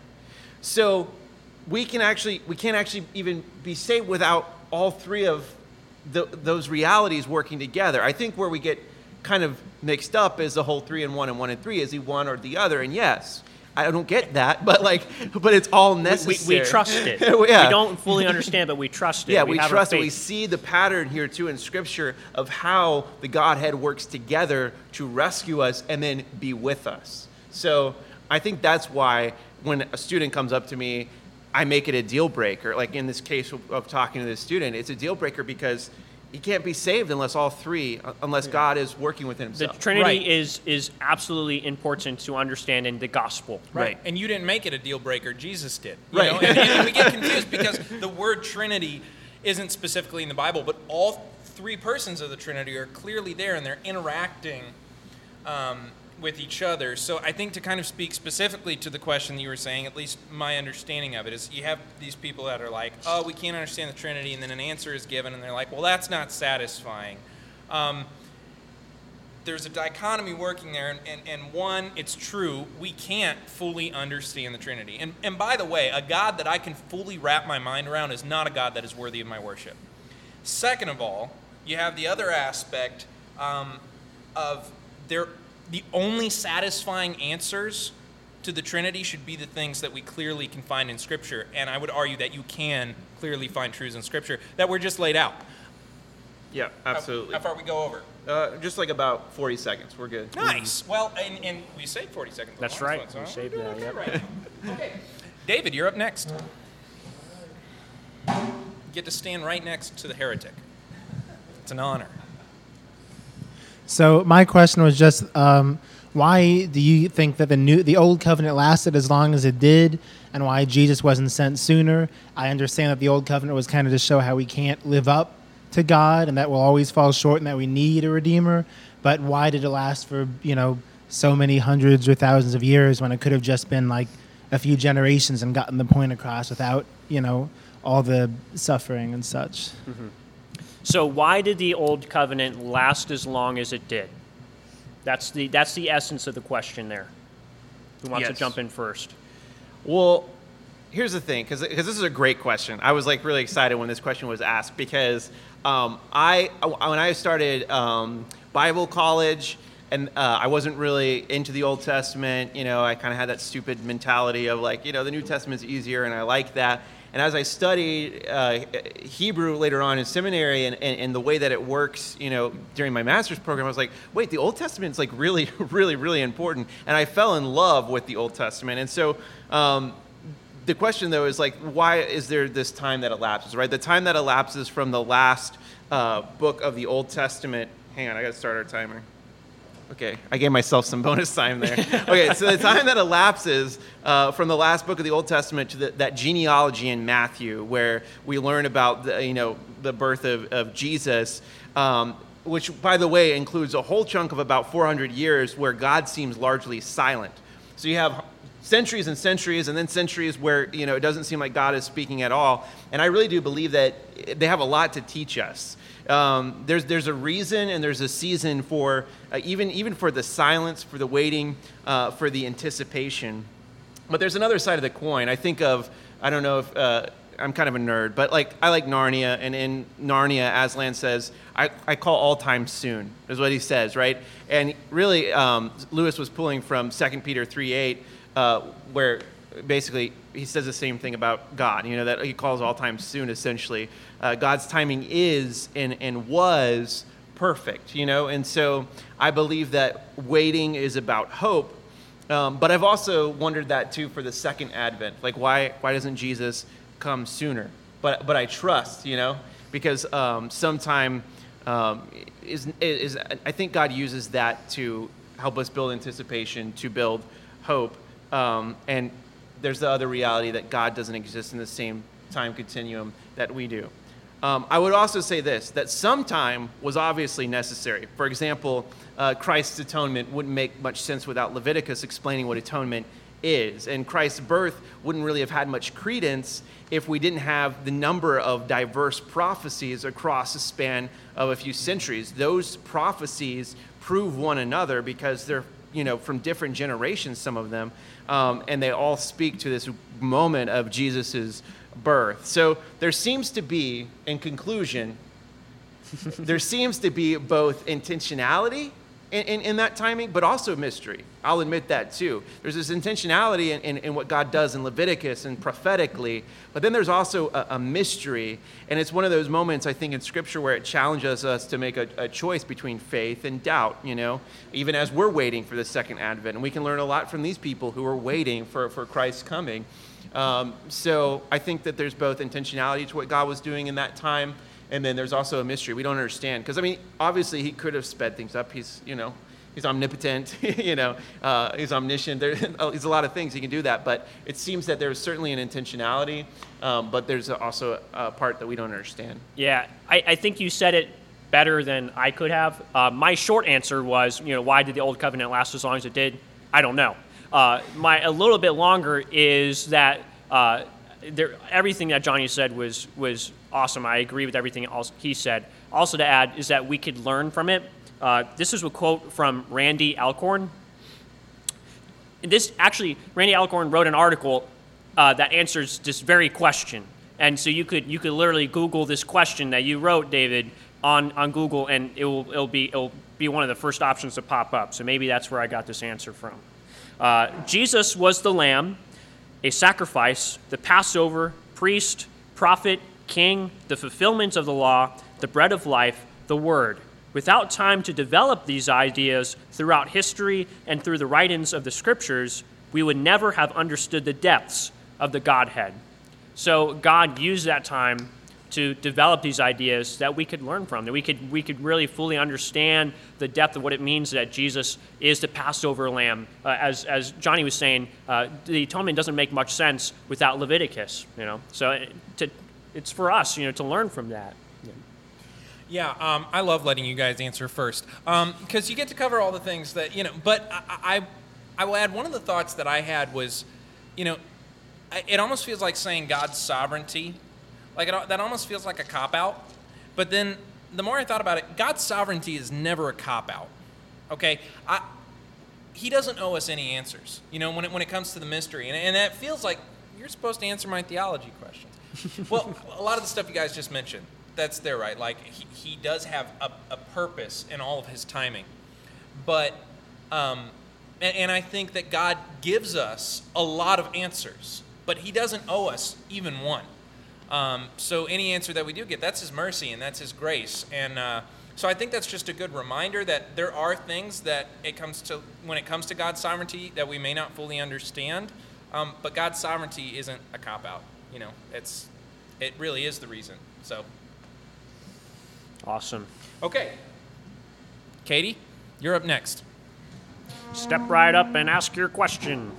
So we can actually, we can't actually even be saved without all three of the, those realities working together. I think where we get kind of mixed up is the whole three and one and one and three. Is he one or the other? And yes, I don't get that, but like, but it's all necessary. We, we trust it. Yeah. We don't fully understand, but we trust it. Yeah, we, we have trust our it. We faith. see the pattern here too in Scripture of how the Godhead works together to rescue us and then be with us. So I think that's why when a student comes up to me, I make it a deal breaker. Like in this case of, of talking to this student, it's a deal breaker because he can't be saved unless all three, unless God is working within The himself. Trinity Right. is is absolutely important to understand in the gospel. Right. And you didn't make it a deal breaker. Jesus did. You Right. know? And, and we get confused because the word Trinity isn't specifically in the Bible, but all three persons of the Trinity are clearly there, and they're interacting um, with each other. So I think to kind of speak specifically to the question that you were saying, at least my understanding of it is you have these people that are like, oh, we can't understand the Trinity, and then an answer is given, and they're like, well, that's not satisfying. Um, there's a dichotomy working there, and, and, and one, it's true, we can't fully understand the Trinity. And, and by the way, a God that I can fully wrap my mind around is not a God that is worthy of my worship. Second of all, you have the other aspect um, of there, the only satisfying answers to the Trinity should be the things that we clearly can find in Scripture, and I would argue that you can clearly find truths in Scripture that were just laid out. Yeah, How- absolutely. How far we go over? Uh, just like about forty seconds. We're good. Nice. Well, and, and we saved forty seconds. on That's the last right. one, so We we're saved doing that, okay yep. right now. Okay. David, you're up next. You get to stand right next to the heretic. It's an honor. So my question was just, um, why do you think that the new, the old covenant lasted as long as it did, and why Jesus wasn't sent sooner? I understand that the old covenant was kind of to show how we can't live up to God, and that we'll always fall short, and that we need a redeemer. But why did it last for, you know, so many hundreds or thousands of years when it could have just been like a few generations and gotten the point across without, you know, all the suffering and such? Mm-hmm. So why did the old covenant last as long as it did? That's the that's the essence of the question there. Who wants Yes. to jump in first? Well, here's the thing, because this is a great question. I was like really excited when this question was asked because um, I when I started um, Bible college and uh, I wasn't really into the Old Testament. You know, I kind of had that stupid mentality of like, you know, the New Testament's easier, and I like that. And as I studied uh, Hebrew later on in seminary and, and, and the way that it works, you know, during my master's program, I was like, wait, the Old Testament's like really, really, really important. And I fell in love with the Old Testament. And so um, the question, though, is like, why is there this time that elapses, right? The time that elapses from the last uh, book of the Old Testament. Hang on, I got to start our timer. Okay, I gave myself some bonus time there. Okay, so the time that elapses uh, from the last book of the Old Testament to the, that genealogy in Matthew, where we learn about the, you know, the birth of, of Jesus, um, which, by the way, includes a whole chunk of about four hundred years where God seems largely silent. So you have centuries and centuries, and then centuries where, you know, it doesn't seem like God is speaking at all. And I really do believe that they have a lot to teach us. Um, there's there's a reason and there's a season for uh, even even for the silence, for the waiting, uh, for the anticipation. But there's another side of the coin. I think of, I don't know if uh, I'm kind of a nerd, but like I like Narnia, and in Narnia, Aslan says, "I, I call all time soon," is what he says, right? And really, um, Lewis was pulling from Second Peter three eight, uh, where basically he says the same thing about God, you know, that he calls all time soon, essentially. Uh, God's timing is and, and was perfect, you know, and so I believe that waiting is about hope, um, but I've also wondered that too for the second advent, like why why doesn't Jesus come sooner? But but I trust, you know, because um, sometime um, is is I think God uses that to help us build anticipation, to build hope, um, and there's the other reality that God doesn't exist in the same time continuum that we do. Um, I would also say this, that sometime was obviously necessary. For example, uh, Christ's atonement wouldn't make much sense without Leviticus explaining what atonement is. And Christ's birth wouldn't really have had much credence if we didn't have the number of diverse prophecies across a span of a few centuries. Those prophecies prove one another because they're, you know, from different generations, some of them, um, and they all speak to this moment of Jesus's birth. So there seems to be, in conclusion, there seems to be both intentionality in, in, in that timing, but also mystery. I'll admit that too. There's this intentionality in, in, in what God does in Leviticus and prophetically, but then there's also a, a mystery, and it's one of those moments, I think, in Scripture where it challenges us to make a, a choice between faith and doubt, you know, even as we're waiting for the second advent. And we can learn a lot from these people who are waiting for, for Christ's coming. Um, so I think that there's both intentionality to what God was doing in that time, and then there's also a mystery we don't understand. Because, I mean, obviously he could have sped things up. He's, you know, he's omnipotent, you know, uh, he's omniscient. There, there's a lot of things he can do that. But it seems that there's certainly an intentionality, um, but there's also a part that we don't understand. Yeah, I, I think you said it better than I could have. Uh, my short answer was, you know, why did the Old Covenant last as long as it did? I don't know. Uh, my a little bit longer is that uh, there, everything that Johnny said was was awesome. I agree with everything else he said. Also to add is that we could learn from it. Uh, this is a quote from Randy Alcorn. This actually, Randy Alcorn wrote an article uh, that answers this very question. And so you could you could literally Google this question that you wrote, David, on, on Google, and it will it'll be it'll be one of the first options to pop up. So maybe that's where I got this answer from. Uh, Jesus was the Lamb, a sacrifice, the Passover, priest, prophet, king, the fulfillment of the law, the bread of life, the Word. Without time to develop these ideas throughout history and through the writings of the Scriptures, we would never have understood the depths of the Godhead. So God used that time to develop these ideas that we could learn from, that we could we could really fully understand the depth of what it means that Jesus is the Passover lamb. Uh, as as Johnny was saying, uh, the atonement doesn't make much sense without Leviticus, you know. So it, to, it's for us, you know, to learn from that. Yeah. Yeah, um, I love letting you guys answer first because you get to cover all the things that, you know, but I, I, I will add one of the thoughts that I had was, you know, I- it almost feels like saying God's sovereignty. Like, it, al- that almost feels like a cop-out. But then the more I thought about it, God's sovereignty is never a cop-out, okay? I, he doesn't owe us any answers, you know, when it, when it comes to the mystery. And, and that feels like you're supposed to answer my theology questions. Well, a lot of the stuff you guys just mentioned, that's there, right? Like, he, he does have a, a purpose in all of his timing. But, um, and, and I think that God gives us a lot of answers, but he doesn't owe us even one. Um, so any answer that we do get, that's his mercy and that's his grace. And uh, so I think that's just a good reminder that there are things that it comes to, when it comes to God's sovereignty, that we may not fully understand. Um, but God's sovereignty isn't a cop-out. You know, it's, it really is the reason. So, Awesome. okay. Katie, you're up next. Step right up and ask your question.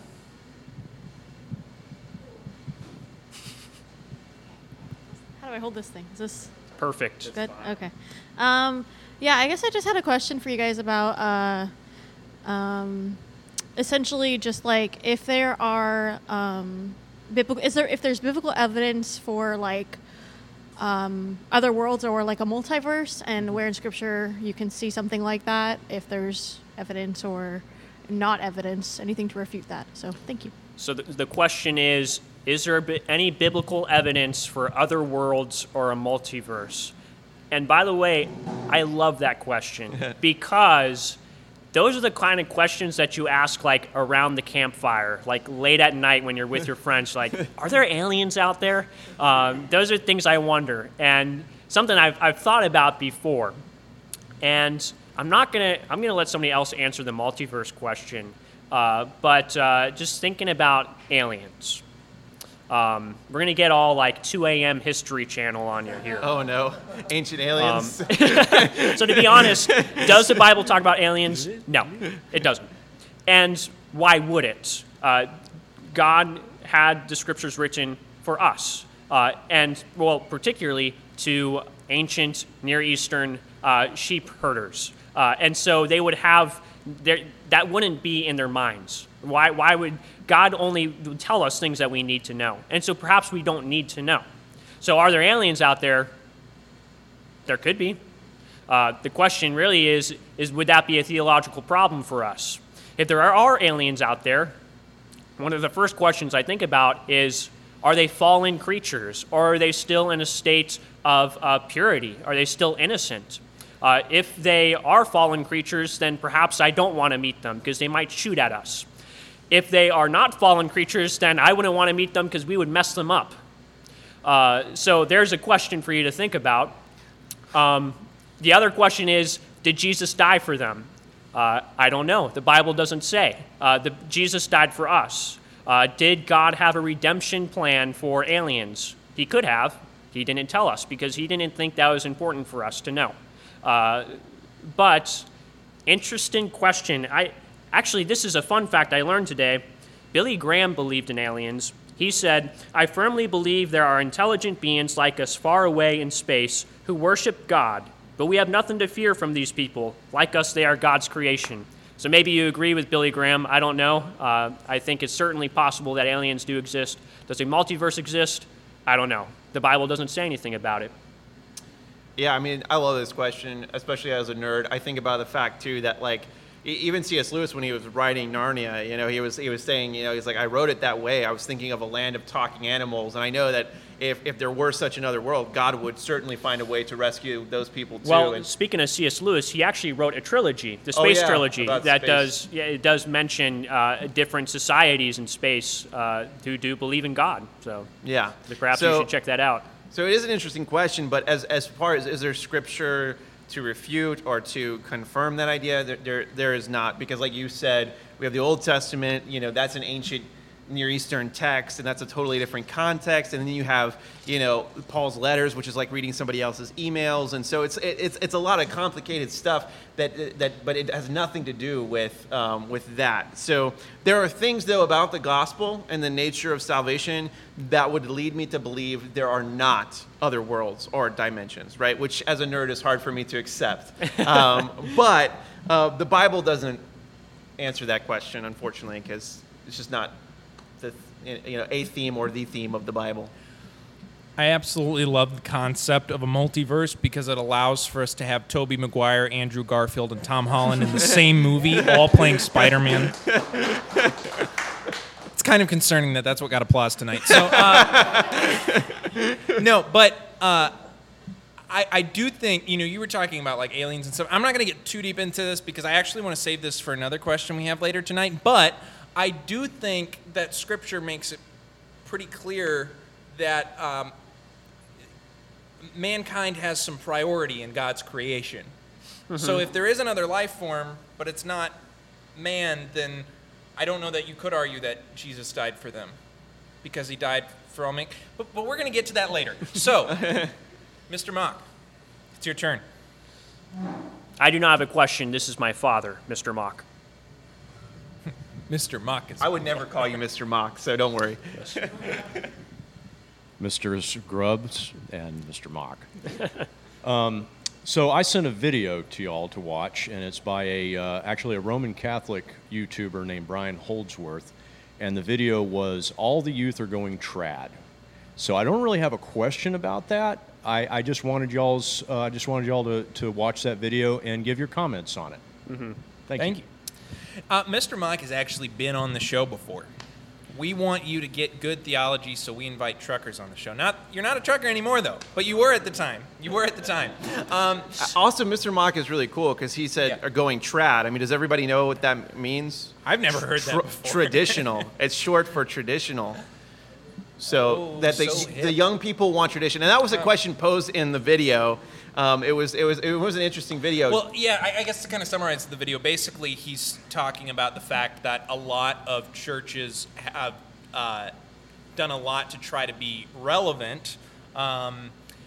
How do I hold this thing? Is this Perfect. good? Okay. Um, yeah, I guess I just had a question for you guys about uh, um, essentially just like if there are um, biblical, is there if there's biblical evidence for like um, other worlds or like a multiverse, and where in Scripture you can see something like that, if there's evidence or not evidence, anything to refute that. So thank you. So the, the question is, is there a bi- any biblical evidence for other worlds or a multiverse? And by the way, I love that question because those are the kind of questions that you ask like around the campfire, like late at night when you're with your friends, like, are there aliens out there? Um, those are things I wonder, and something I've, I've thought about before. And I'm not gonna, I'm gonna let somebody else answer the multiverse question, uh, but uh, just thinking about aliens. Um, we're gonna get all like two a.m. History Channel on you here. Oh no, ancient aliens. So to be honest, does the Bible talk about aliens? No, it doesn't. And why would it? Uh, God had the scriptures written for us, uh, and well, particularly to ancient Near Eastern uh, sheep herders. Uh, and so they would have, their, that wouldn't be in their minds. Why, why would God only tell us things that we need to know? And so perhaps we don't need to know. So are there aliens out there? There could be. Uh, the question really is, is would that be a theological problem for us? If there are aliens out there, one of the first questions I think about is, are they fallen creatures? Or are they still in a state of uh, purity? Are they still innocent? Uh, if they are fallen creatures, then perhaps I don't want to meet them because they might shoot at us. If they are not fallen creatures, then I wouldn't want to meet them because we would mess them up. Uh, so there's a question for you to think about. Um, the other question is, did Jesus die for them? Uh, I don't know. The Bible doesn't say. Uh, the, Jesus died for us. Uh, did God have a redemption plan for aliens? He could have. He didn't tell us because he didn't think that was important for us to know. Uh, but interesting question. I actually, this is a fun fact I learned today. Billy Graham believed in aliens. He said, "I firmly believe there are intelligent beings like us far away in space who worship God, but we have nothing to fear from these people. Like us, they are God's creation." So maybe you agree with Billy Graham. I don't know. Uh, I think it's certainly possible that aliens do exist. Does a multiverse exist? I don't know. The Bible doesn't say anything about it. Yeah, I mean, I love this question, especially as a nerd. I think about the fact too that like e- even C S Lewis, when he was writing Narnia, you know, he was he was saying, you know, he's like, I wrote it that way. I was thinking of a land of talking animals, and I know that if if there were such another world, God would certainly find a way to rescue those people too. Well, and, speaking of C S Lewis, he actually wrote a trilogy, the Oh, Space yeah, Trilogy, about that space. does yeah, it does mention uh, different societies in space uh, who do believe in God. So yeah, perhaps you so, should check that out. So it is an interesting question, but as as far as is there scripture to refute or to confirm that idea? There, there, there is not, because like you said, we have the Old Testament. You know, that's an ancient Near Eastern text, and that's a totally different context. And then you have, you know, Paul's letters, which is like reading somebody else's emails, and so it's it, it's it's a lot of complicated stuff that that, but it has nothing to do with um, with that. So there are things though about the gospel and the nature of salvation that would lead me to believe there are not other worlds or dimensions, right? Which as a nerd is hard for me to accept. Um, but uh, the Bible doesn't answer that question, unfortunately, because it's just not the you know a theme or the theme of the Bible. I absolutely love the concept of a multiverse because it allows for us to have Tobey Maguire, Andrew Garfield, and Tom Holland in the same movie, all playing Spider-Man. It's kind of concerning that that's what got applause tonight. So, uh, no, but uh, I, I do think, you know, you were talking about like aliens and stuff. I'm not going to get too deep into this because I actually want to save this for another question we have later tonight. But I do think that Scripture makes it pretty clear that um, mankind has some priority in God's creation. Mm-hmm. So if there is another life form, but it's not man, then I don't know that you could argue that Jesus died for them because he died for all men. But, but we're going to get to that later. So, Mister Mock, it's your turn. I do not have a question. This is my father, Mister Mock. Mister Mock is... I would never call you Mister Mock, so don't worry. Yes. Mister Grubbs and Mister Mock. um, so I sent a video to y'all to watch, and it's by a uh, actually a Roman Catholic YouTuber named Brian Holdsworth, and the video was "All the youth are going trad." So I don't really have a question about that. I, I just wanted y'all's uh, I just wanted y'all to, to watch that video and give your comments on it. Mm-hmm. Thank, Thank you. you. Uh, Mister Mock has actually been on the show before. We want you to get good theology, so we invite truckers on the show. Not you're not a trucker anymore, though, but you were at the time. You were at the time. Um, Also, Mister Mock is really cool because he said Yeah. are going trad. I mean, does everybody know what that means? I've never heard that Tra- before. Traditional. It's short for traditional. So Oh, that the, so hip. the young people want tradition, and that was a question posed in the video. Um, it was it was it was an interesting video. Well, yeah, I, I guess to kind of summarize the video, basically he's talking about the fact that a lot of churches have uh, done a lot to try to be relevant, um,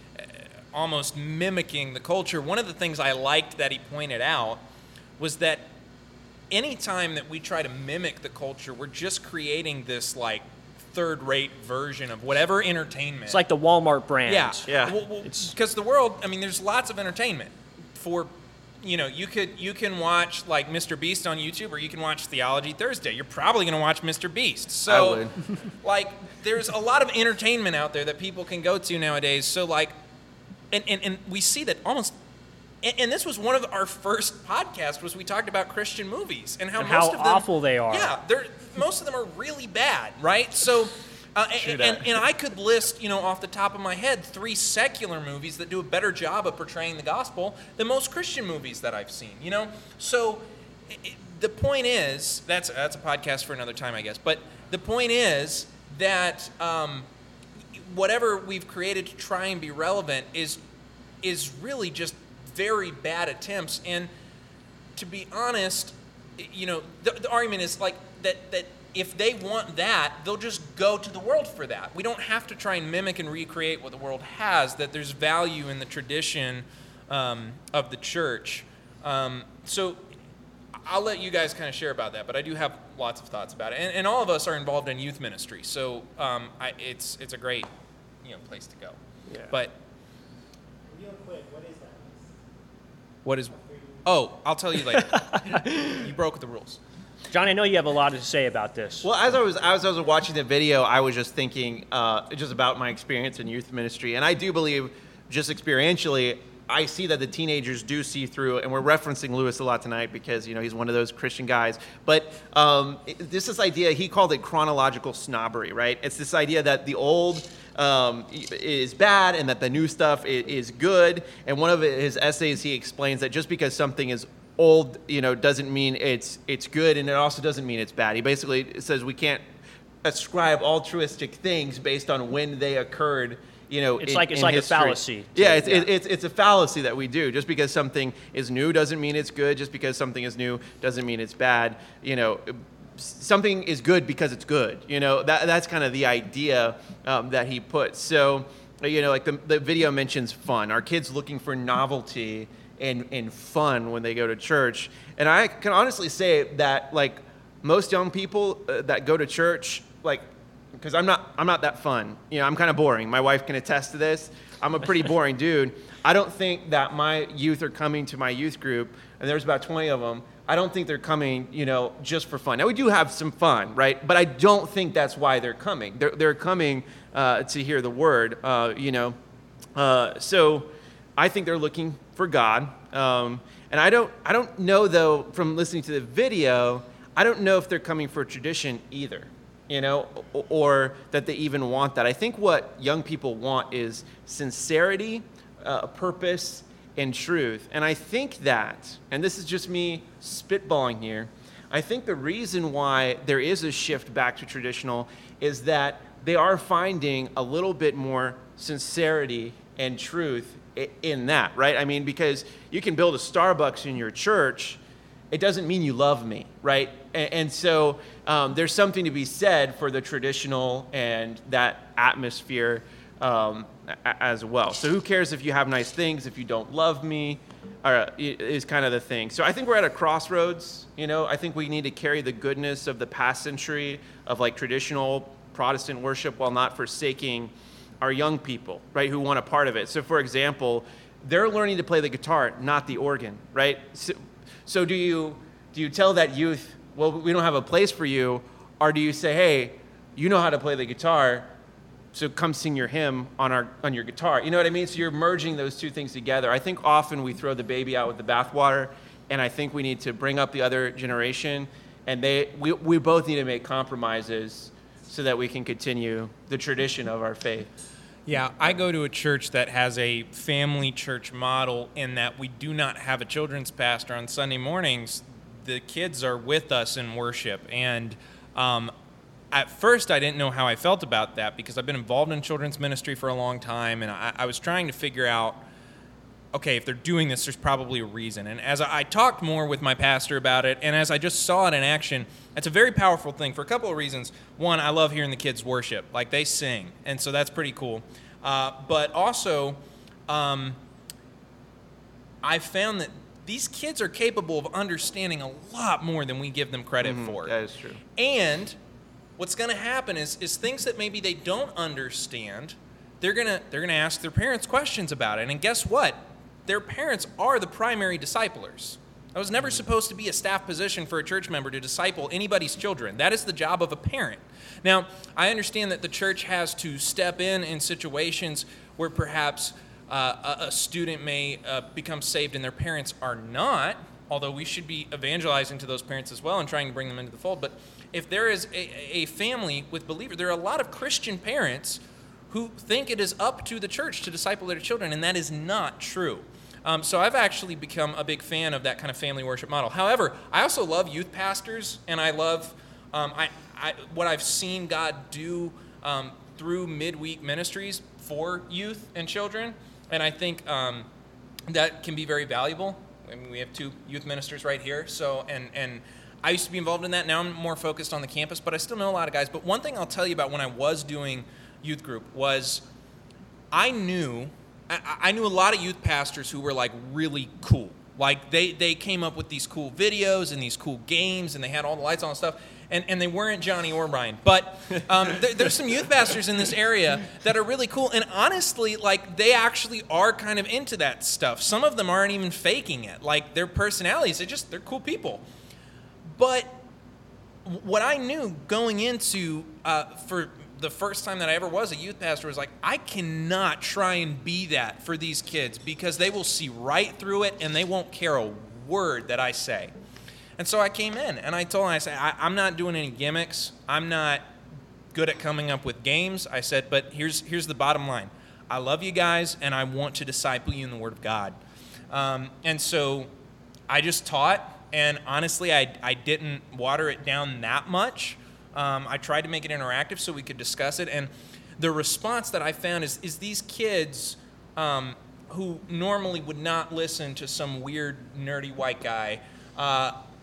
almost mimicking the culture. One of the things I liked that he pointed out was that anytime that we try to mimic the culture, we're just creating this like third-rate version of whatever entertainment. It's like the Walmart brand. Yeah, Yeah. It's- Because the world, I mean, there's lots of entertainment for, you know, you could you can watch like Mister Beast on YouTube, or you can watch Theology Thursday. You're probably going to watch Mister Beast. So, I would. like, there's a lot of entertainment out there that people can go to nowadays. So, like, and and, and we see that almost. And, and this was one of our first podcasts. Was we talked about Christian movies and how And most how of them, awful they are. Yeah, they're most of them are really bad, right? So, uh, and, and, and I could list, you know, off the top of my head, three secular movies that do a better job of portraying the gospel than most Christian movies that I've seen. You know, so it, the point is that's that's a podcast for another time, I guess. But the point is that um, whatever we've created to try and be relevant is is really just very bad attempts. And to be honest, you know, the, the argument is like that that if they want that, they'll just go to the world for that. We don't have to try and mimic and recreate what the world has, that there's value in the tradition um, of the church. Um, so I'll let you guys kind of share about that, but I do have lots of thoughts about it. And, and all of us are involved in youth ministry, so um, I, it's it's a great, you know, place to go. Yeah. But Real quick, what is that? what is... Oh, I'll tell you later. You broke the rules. John, I know you have a lot to say about this. Well, as I was as I was watching the video, I was just thinking uh, just about my experience in youth ministry, and I do believe, just experientially, I see that the teenagers do see through, and we're referencing Lewis a lot tonight because you know he's one of those Christian guys. But um, it- this this idea he called it chronological snobbery, right? It's this idea that the old um, is bad and that the new stuff i- is good. And one of his essays, he explains that just because something is old, you know, doesn't mean it's it's good, and it also doesn't mean it's bad. He basically says we can't ascribe altruistic things based on when they occurred. You know, It's in- like- it's in like a history. fallacy. Yeah, it's, it, it's it's a fallacy that we do. Just because something is new doesn't mean it's good. Just because something is new doesn't mean it's bad. You know, something is good because it's good. You know, that that's kind of the idea um, that he puts. So, you know, like the the video mentions fun. Our kids looking for novelty and and fun when they go to church. And I can honestly say that like most young people uh, that go to church, like, because I'm not I'm not that fun. You know, I'm kind of boring. My wife can attest to this. I'm a pretty boring dude. I don't think that my youth are coming to my youth group, and there's about twenty of them. I don't think they're coming, you know, just for fun. Now, we do have some fun, right? But I don't think that's why they're coming. They're, they're coming uh, to hear the word, uh, you know. Uh, so I think they're looking for God. Um, and I don't, I don't know, though, from listening to the video, I don't know if they're coming for tradition either, you know, or, or that they even want that. I think what young people want is sincerity, uh, purpose, and truth. And I think that, and this is just me spitballing here, I think the reason why there is a shift back to traditional is that they are finding a little bit more sincerity and truth in that, right? I mean, because you can build a Starbucks in your church, it doesn't mean you love me, right? And, and so um, there's something to be said for the traditional and that atmosphere um, a- as well. So who cares if you have nice things, if you don't love me, uh, is kind of the thing. So I think we're at a crossroads, you know. I think we need to carry the goodness of the past century of like traditional Protestant worship while not forsaking our young people, right, who want a part of it. So for example, they're learning to play the guitar, not the organ, right? So, so do you do you tell that youth, well, we don't have a place for you, or do you say, hey, you know how to play the guitar, so come sing your hymn on our on your guitar? You know what I mean? So you're merging those two things together. I think often we throw the baby out with the bathwater, and I think we need to bring up the other generation, and they we, we both need to make compromises so that we can continue the tradition of our faith. Yeah, I go to a church that has a family church model in that we do not have a children's pastor on Sunday mornings. The kids are with us in worship, and um, at first, I didn't know how I felt about that because I've been involved in children's ministry for a long time, and I, I was trying to figure out, okay, if they're doing this, there's probably a reason. And as I, I talked more with my pastor about it, and as I just saw it in action, it's a very powerful thing for a couple of reasons. One, I love hearing the kids worship. Like, they sing, and so that's pretty cool. Uh, but also, um, I found that these kids are capable of understanding a lot more than we give them credit Mm-hmm, for. that is true. And what's going to happen is is things that maybe they don't understand, they're going to they're going to ask their parents questions about it. And guess what? Their parents are the primary disciplers. That was never supposed to be a staff position for a church member to disciple anybody's children. That is the job of a parent. Now, I understand that the church has to step in in situations where perhaps uh, a, a student may uh, become saved and their parents are not, although we should be evangelizing to those parents as well and trying to bring them into the fold. But if there is a, a family with believers, there are a lot of Christian parents who think it is up to the church to disciple their children, and that is not true. Um, so I've actually become a big fan of that kind of family worship model. However, I also love youth pastors, and I love um, I, I, what I've seen God do um, through midweek ministries for youth and children, and I think um, that can be very valuable. I mean, we have two youth ministers right here, so and and I used to be involved in that. Now I'm more focused on the campus, but I still know a lot of guys. But one thing I'll tell you about when I was doing youth group was I knew I, I knew a lot of youth pastors who were like really cool. Like they, they came up with these cool videos and these cool games, and they had all the lights on and stuff. And, and they weren't Johnny or Brian. But um, there, there's some youth pastors in this area that are really cool. And honestly, like, they actually are kind of into that stuff. Some of them aren't even faking it. Like, their personalities, they just, they're cool people. But what I knew going into, uh, for the first time that I ever was a youth pastor, was like, I cannot try and be that for these kids because they will see right through it and they won't care a word that I say. And so I came in and I told them, I said, I, I'm not doing any gimmicks. I'm not good at coming up with games. I said, but here's here's the bottom line. I love you guys and I want to disciple you in the Word of God. Um, and so I just taught, and honestly, I, I didn't water it down that much. Um, I tried to make it interactive so we could discuss it. And the response that I found is, is these kids um, who normally would not listen to some weird, nerdy white guy, uh,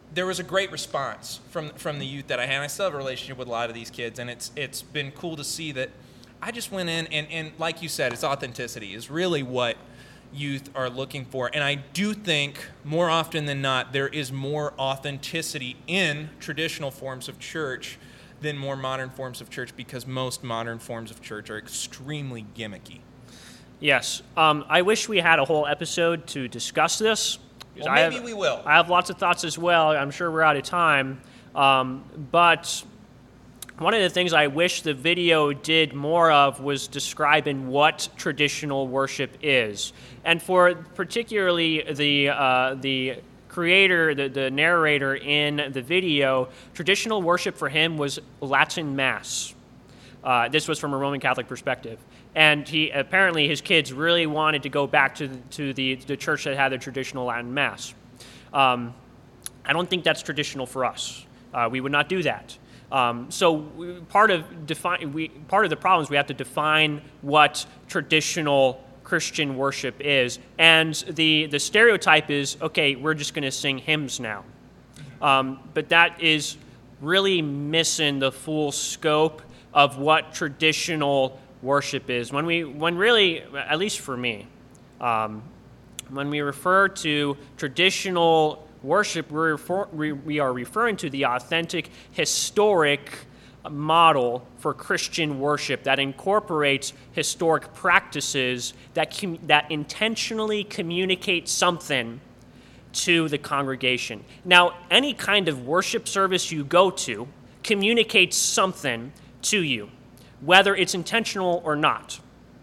there was a great response from from the youth that I had. I still have a relationship with a lot of these kids, and it's it's been cool to see that I just went in, and, and like you said, it's authenticity is really what youth are looking for. And I do think more often than not, there is more authenticity in traditional forms of church than more modern forms of church, because most modern forms of church are extremely gimmicky. Yes. Um, I wish we had a whole episode to discuss this. Well, I maybe have, we will. I have lots of thoughts as well. I'm sure we're out of time. Um, but one of the things I wish the video did more of was describing what traditional worship is. And for particularly the uh, the creator, the, the narrator in the video, traditional worship for him was Latin Mass. Uh, this was from a Roman Catholic perspective. And he apparently his kids really wanted to go back to the, to the, the church that had the traditional Latin Mass. Um, I don't think that's traditional for us. Uh, we would not do that. Um, so we, part of define we part of the problem is we have to define what traditional Christian worship is, and the the stereotype is, okay, we're just going to sing hymns now, um, but that is really missing the full scope of what traditional worship is. When we when really, at least for me, um, when we refer to traditional worship, we're refer, we, we are referring to the authentic, historic model for Christian worship that incorporates historic practices that com- that intentionally communicate something to the congregation. Now, any kind of worship service you go to communicates something to you, whether it's intentional or not.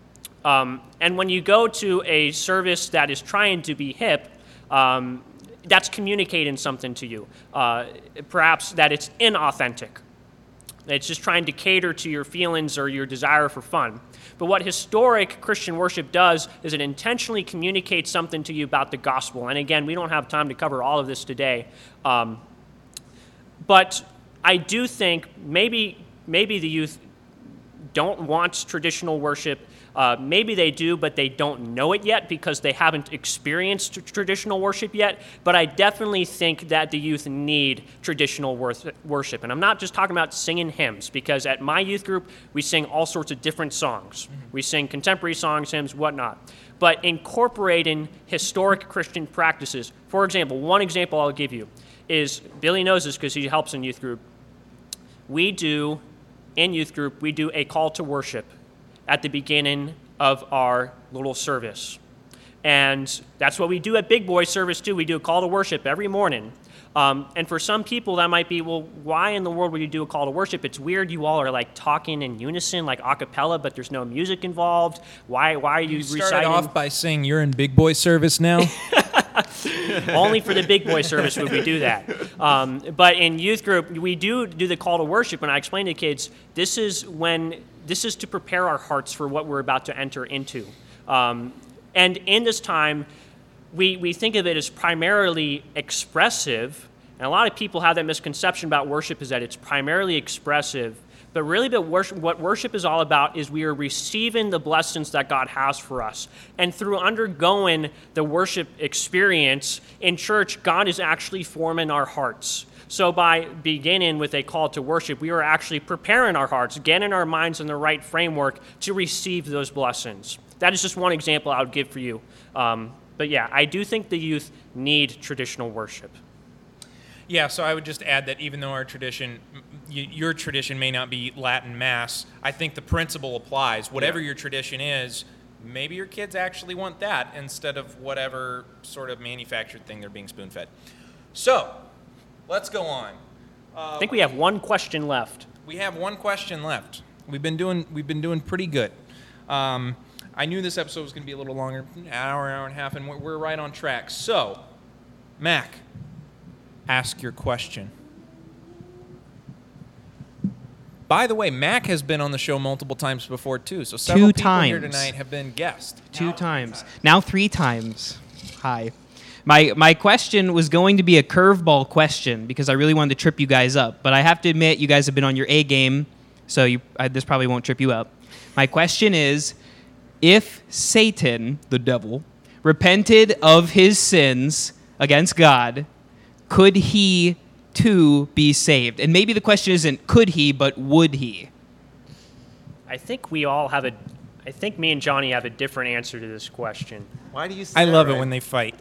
Um, and when you go to a service that is trying to be hip, um, that's communicating something to you. Uh, perhaps that it's inauthentic. It's just trying to cater to your feelings or your desire for fun. But what historic Christian worship does is it intentionally communicates something to you about the gospel. And again, we don't have time to cover all of this today. Um, but I do think maybe maybe the youth don't want traditional worship. Uh, maybe they do, but they don't know it yet because they haven't experienced t- traditional worship yet. But I definitely think that the youth need traditional worth- worship. And I'm not just talking about singing hymns, because at my youth group, we sing all sorts of different songs. Mm-hmm. We sing contemporary songs, hymns, whatnot. But incorporating historic Christian practices. For example, one example I'll give you is, Billy knows this because he helps in youth group. We do, in youth group, we do a call to worship at the beginning of our little service. And that's what we do at Big Boy service too. We do a call to worship every morning. Um, and for some people that might be, well, why in the world would you do a call to worship? It's weird you all are like talking in unison, like a cappella, but there's no music involved. Why Why are you, You started reciting? off by saying you're in Big Boy service now. Only for the Big Boy service would we do that. Um, but in youth group, we do do the call to worship, and I explain to kids, this is when this is to prepare our hearts for what we're about to enter into. Um, and in this time, we we think of it as primarily expressive, and a lot of people have that misconception about worship is that it's primarily expressive. But really, the worship, what worship is all about is we are receiving the blessings that God has for us. And through undergoing the worship experience in church, God is actually forming our hearts. So by beginning with a call to worship, we are actually preparing our hearts, getting our minds in the right framework to receive those blessings. That is just one example I would give for you. Um, but yeah, I do think the youth need traditional worship. Yeah, so I would just add that even though our tradition, y- your tradition may not be Latin Mass, I think the principle applies. Whatever Yeah. your tradition is, maybe your kids actually want that instead of whatever sort of manufactured thing they're being spoon-fed. So, let's go on. Uh, I think we have one question left. We have one question left. We've been doing we've been doing pretty good. Um, I knew this episode was going to be a little longer, an hour, hour and a half, and we're, we're right on track. So, Mac, ask your question. By the way, Mac has been on the show multiple times before too. So several Two people here times. tonight have been guests. Two times. Now three times. Hi. My my question was going to be a curveball question because I really wanted to trip you guys up. But I have to admit, you guys have been on your A game, so you, I, this probably won't trip you up. My question is, if Satan, the devil, repented of his sins against God, could he too be saved? And maybe the question isn't could he, but would he? I think we all have a. I think me and Johnny have a different answer to this question. Why do you say I that, love Ryan? it when they fight.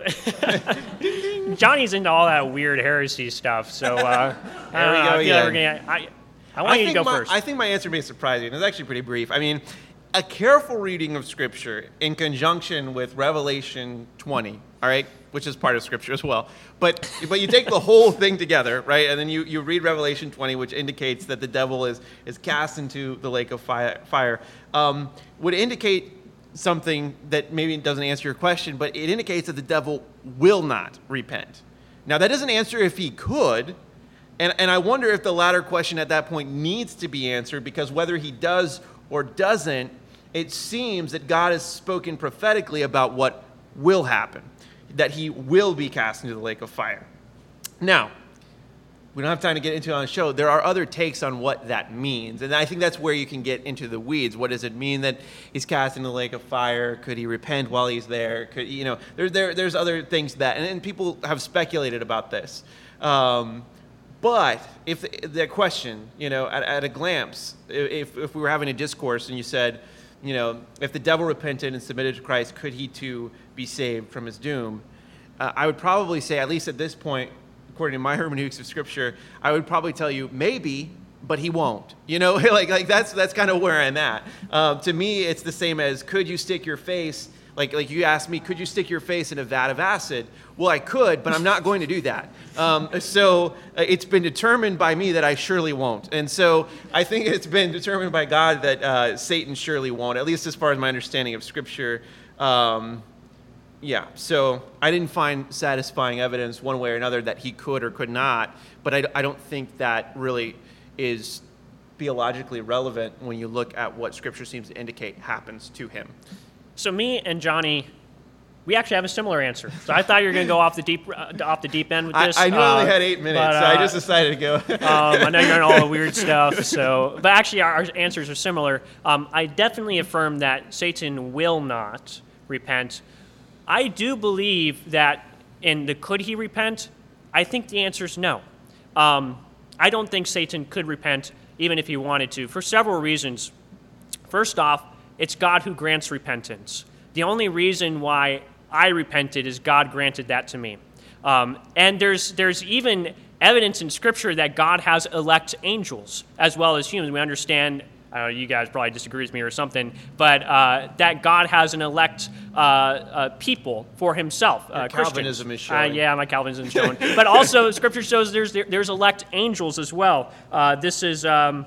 Johnny's into all that weird heresy stuff, so uh, I There we don't know, go I feel like we're again. gonna. I, I want you to think go my, first. I think my answer may surprise you. and It's actually pretty brief. I mean, a careful reading of Scripture in conjunction with Revelation twenty, all right, which is part of Scripture as well. But but you take the whole thing together, right, and then you, you read Revelation twenty, which indicates that the devil is is cast into the lake of fire. fire um, would indicate something that maybe doesn't answer your question, but it indicates that the devil will not repent. Now, that doesn't answer if he could. And, and I wonder if the latter question at that point needs to be answered, because whether he does or doesn't, it seems that God has spoken prophetically about what will happen, that he will be cast into the lake of fire. Now, we don't have time to get into it on the show. There are other takes on what that means. And I think that's where you can get into the weeds. What does it mean that he's cast into the lake of fire? Could he repent while he's there? Could, you know, there, there, there's other things that, and, and people have speculated about this. Um, But if the, the question, you know, at, at a glance, if, if we were having a discourse and you said, you know, if the devil repented and submitted to Christ, could he too be saved from his doom? Uh, I would probably say, at least at this point, according to my hermeneutics of Scripture, I would probably tell you maybe, but he won't. You know, like like that's that's kind of where I'm at. Uh, to me, it's the same as could you stick your face. Like, like you asked me, could you stick your face in a vat of acid? Well, I could, but I'm not going to do that. Um, so uh, it's been determined by me that I surely won't. And so I think it's been determined by God that uh, Satan surely won't, at least as far as my understanding of Scripture. Um, yeah, so I didn't find satisfying evidence one way or another that he could or could not, but I, I don't think that really is theologically relevant when you look at what Scripture seems to indicate happens to him. So me and Johnny, we actually have a similar answer. So I thought you were going to go off the deep uh, off the deep end with this. I, I knew uh, I only had eight minutes, but, so I uh, just decided to go. um, I know you're in all the weird stuff. So, but actually, our, our answers are similar. Um, I definitely affirm that Satan will not repent. I do believe that in the could he repent, I think the answer is no. Um, I don't think Satan could repent even if he wanted to, for several reasons. First off, it's God who grants repentance. The only reason why I repented is God granted that to me. Um, and there's there's even evidence in Scripture that God has elect angels as well as humans. We understand, I don't know, you guys probably disagree with me or something, but uh, that God has an elect uh, uh, people for himself. Uh, Calvinism Christians. is showing. Uh, yeah, my Calvinism is showing. But also, Scripture shows there's there's elect angels as well. Uh, this is um,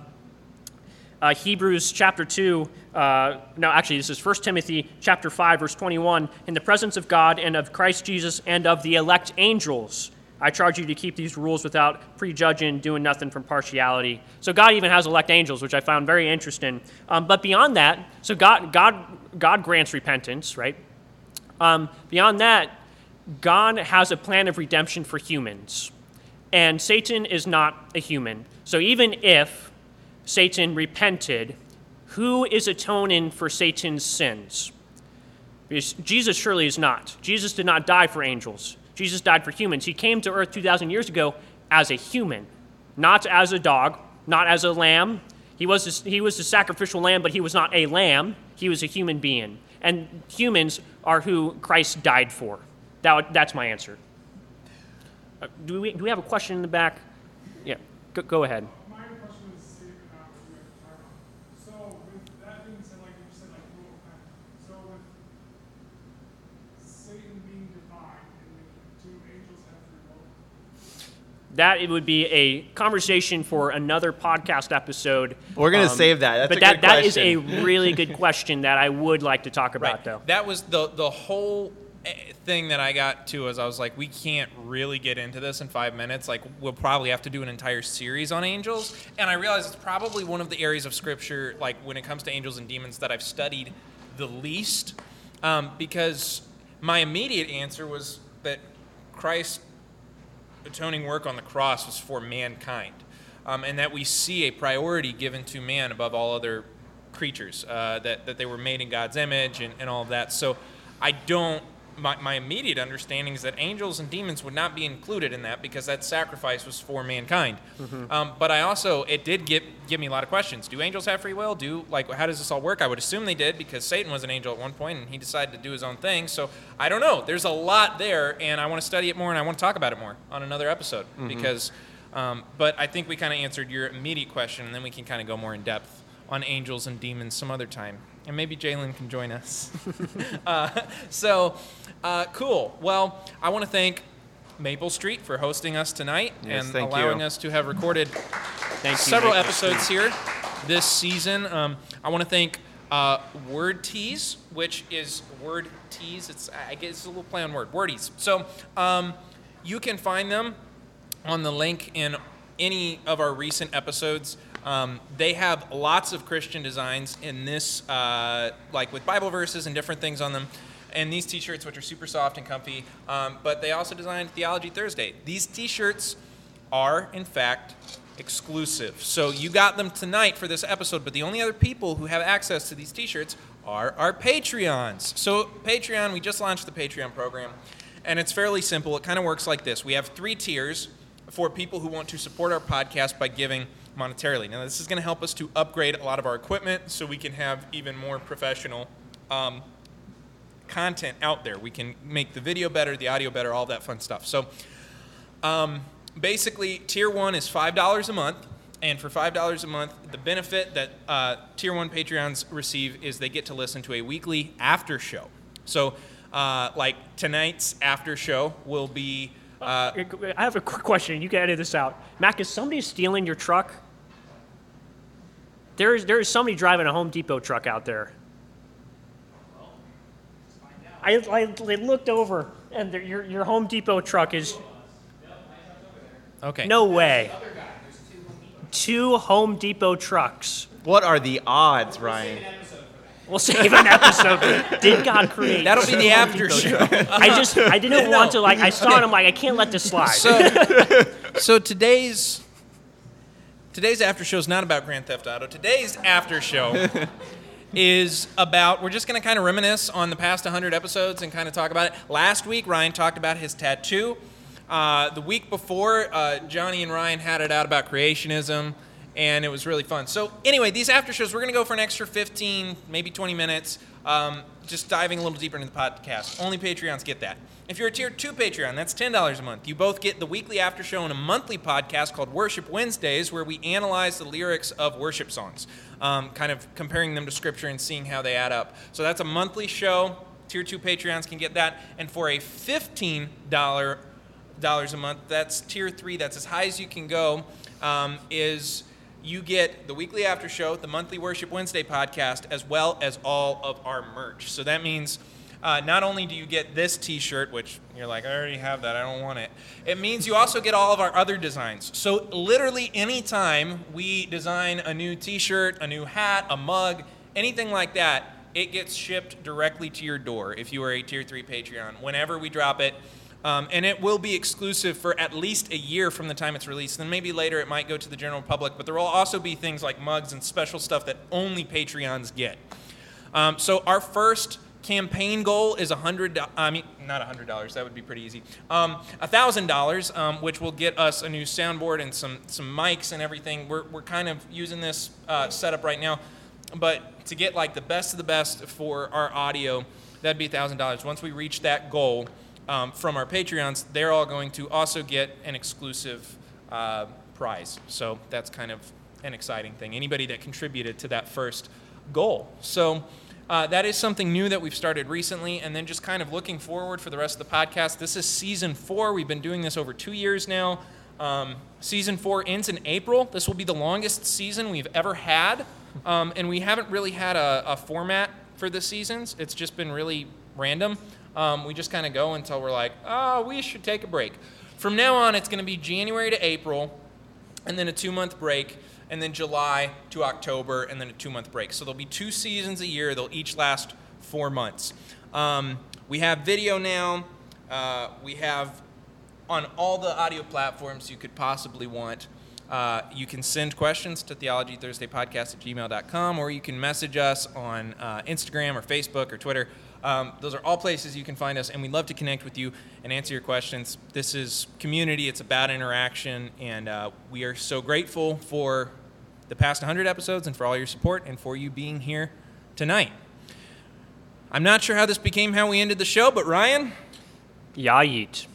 uh, Hebrews chapter two. Uh, no, actually, this is First Timothy chapter five, verse twenty-one. In the presence of God and of Christ Jesus and of the elect angels, I charge you to keep these rules without prejudging, doing nothing from partiality. So God even has elect angels, which I found very interesting. Um, but beyond that, so God, God, God grants repentance, right? Um, beyond that, God has a plan of redemption for humans, and Satan is not a human. So even if Satan repented, who is atoning for Satan's sins? Because Jesus surely is not. Jesus did not die for angels. Jesus died for humans. He came to earth two thousand years ago as a human, not as a dog, not as a lamb. He was a, he was a sacrificial lamb, but he was not a lamb. He was a human being. And humans are who Christ died for. That, that's my answer. Uh, do, we, do we have a question in the back? Yeah, go, go ahead. My question is Satan not what you have to talk about. So with that being said, like you said, like no offense. So with Satan being divine and the two angels have free will. That it would be a conversation for another podcast episode. We're gonna Um, save that. That's but a that, good that is a question. really good question that I would like to talk about, Right. though. That was the the whole eh, thing that I got to is I was like, we can't really get into this in five minutes. Like, we'll probably have to do an entire series on angels. And I realized it's probably one of the areas of Scripture, like when it comes to angels and demons, that I've studied the least, um, because my immediate answer was that Christ's atoning work on the cross was for mankind, um, and that we see a priority given to man above all other creatures, uh, that, that they were made in God's image and, and all of that. So I don't my, my immediate understanding is that angels and demons would not be included in that because that sacrifice was for mankind. Mm-hmm. Um, but I also, it did give, give me a lot of questions. Do angels have free will? Do, like, how does this all work? I would assume they did because Satan was an angel at one point and he decided to do his own thing. So I don't know. There's a lot there, and I want to study it more and I want to talk about it more on another episode mm-hmm. because, um, but I think we kind of answered your immediate question, and then we can kind of go more in depth on angels and demons some other time. And maybe Jalen can join us. uh, so, uh, cool. Well, I want to thank Maple Street for hosting us tonight yes, and allowing you. us to have recorded thank several you, episodes here this season. Um, I want to thank uh, Word Tease, which is Word Tease. It's I guess it's a little play on word. Wordies. So um, you can find them on the link in any of our recent episodes. Um, they have lots of Christian designs in this, uh, like with Bible verses and different things on them. And these t-shirts, which are super soft and comfy, um, but they also designed Theology Thursday. These t-shirts are, in fact, exclusive. So you got them tonight for this episode, but the only other people who have access to these t-shirts are our Patreons. So Patreon, we just launched the Patreon program, and it's fairly simple. It kind of works like this. We have three tiers for people who want to support our podcast by giving monetarily. Now, this is going to help us to upgrade a lot of our equipment so we can have even more professional um, content out there. We can make the video better, the audio better, all that fun stuff. So um, basically, tier one is five dollars a month. And for five dollars a month, the benefit that uh, tier one Patreons receive is they get to listen to a weekly after show. So uh, like tonight's after show will be... Uh, I have a quick question. You can edit this out. Mac, is somebody stealing your truck? There is there is somebody driving a Home Depot truck out there. I, I, I looked over, and the, your your Home Depot truck is... Okay. No way. Two Home Depot trucks. What are the odds, Ryan? We'll save an episode. Did God create? That'll be the Home after Depot show. truck? I just I didn't No. want to, like, I saw it, I'm like, I can't let this slide. So, so today's today's after show is not about Grand Theft Auto. Today's after show is about, we're just going to kind of reminisce on the past one hundred episodes and kind of talk about it. Last week, Ryan talked about his tattoo. Uh, the week before, uh, Johnny and Ryan had it out about creationism, and it was really fun. So anyway, these after shows, we're going to go for an extra fifteen, maybe twenty minutes, um, just diving a little deeper into the podcast. Only Patreons get that. If you're a tier two Patreon, that's ten dollars a month. You both get the weekly after show and a monthly podcast called Worship Wednesdays, where we analyze the lyrics of worship songs, um, kind of comparing them to Scripture and seeing how they add up. So that's a monthly show. Tier two Patreons can get that. And for a fifteen dollars a month, that's tier three, that's as high as you can go, um, is... you get the weekly after show, the monthly Worship Wednesday podcast, as well as all of our merch. So that means uh, not only do you get this t-shirt, which you're like, I already have that, I don't want it. It means you also get all of our other designs. So literally anytime we design a new t-shirt, a new hat, a mug, anything like that, it gets shipped directly to your door if you are a tier three Patreon. Whenever we drop it, Um, and it will be exclusive for at least a year from the time it's released. Then maybe later it might go to the general public, but there will also be things like mugs and special stuff that only Patreons get. Um, so our first campaign goal is a hundred. I mean, not a hundred dollars. That would be pretty easy. Um, a thousand dollars, um, which will get us a new soundboard and some some mics and everything. We're we're kind of using this uh, setup right now, but to get like the best of the best for our audio, that'd be a thousand dollars. Once we reach that goal. Um, from our Patreons, they're all going to also get an exclusive uh, prize. So that's kind of an exciting thing. Anybody that contributed to that first goal. So uh, that is something new that we've started recently. And then just kind of looking forward for the rest of the podcast. This is season four. We've been doing this over two years now. Um, season four ends in April. This will be the longest season we've ever had. Um, and we haven't really had a, a format for the seasons. It's just been really random. Um, we just kind of go until we're like, oh, we should take a break. From now on, it's going to be January to April, and then a two-month break, and then July to October, and then a two-month break. So there'll be two seasons a year. They'll each last four months. Um, we have video now. Uh, we have on all the audio platforms you could possibly want. Uh, you can send questions to theology thursday podcast at gmail dot com, or you can message us on uh, Instagram or Facebook or Twitter. Um, those are all places you can find us, and we'd love to connect with you and answer your questions. This is community. It's about interaction, and uh, we are so grateful for the past one hundred episodes and for all your support and for you being here tonight. I'm not sure how this became how we ended the show, but Ryan? Ya yeet.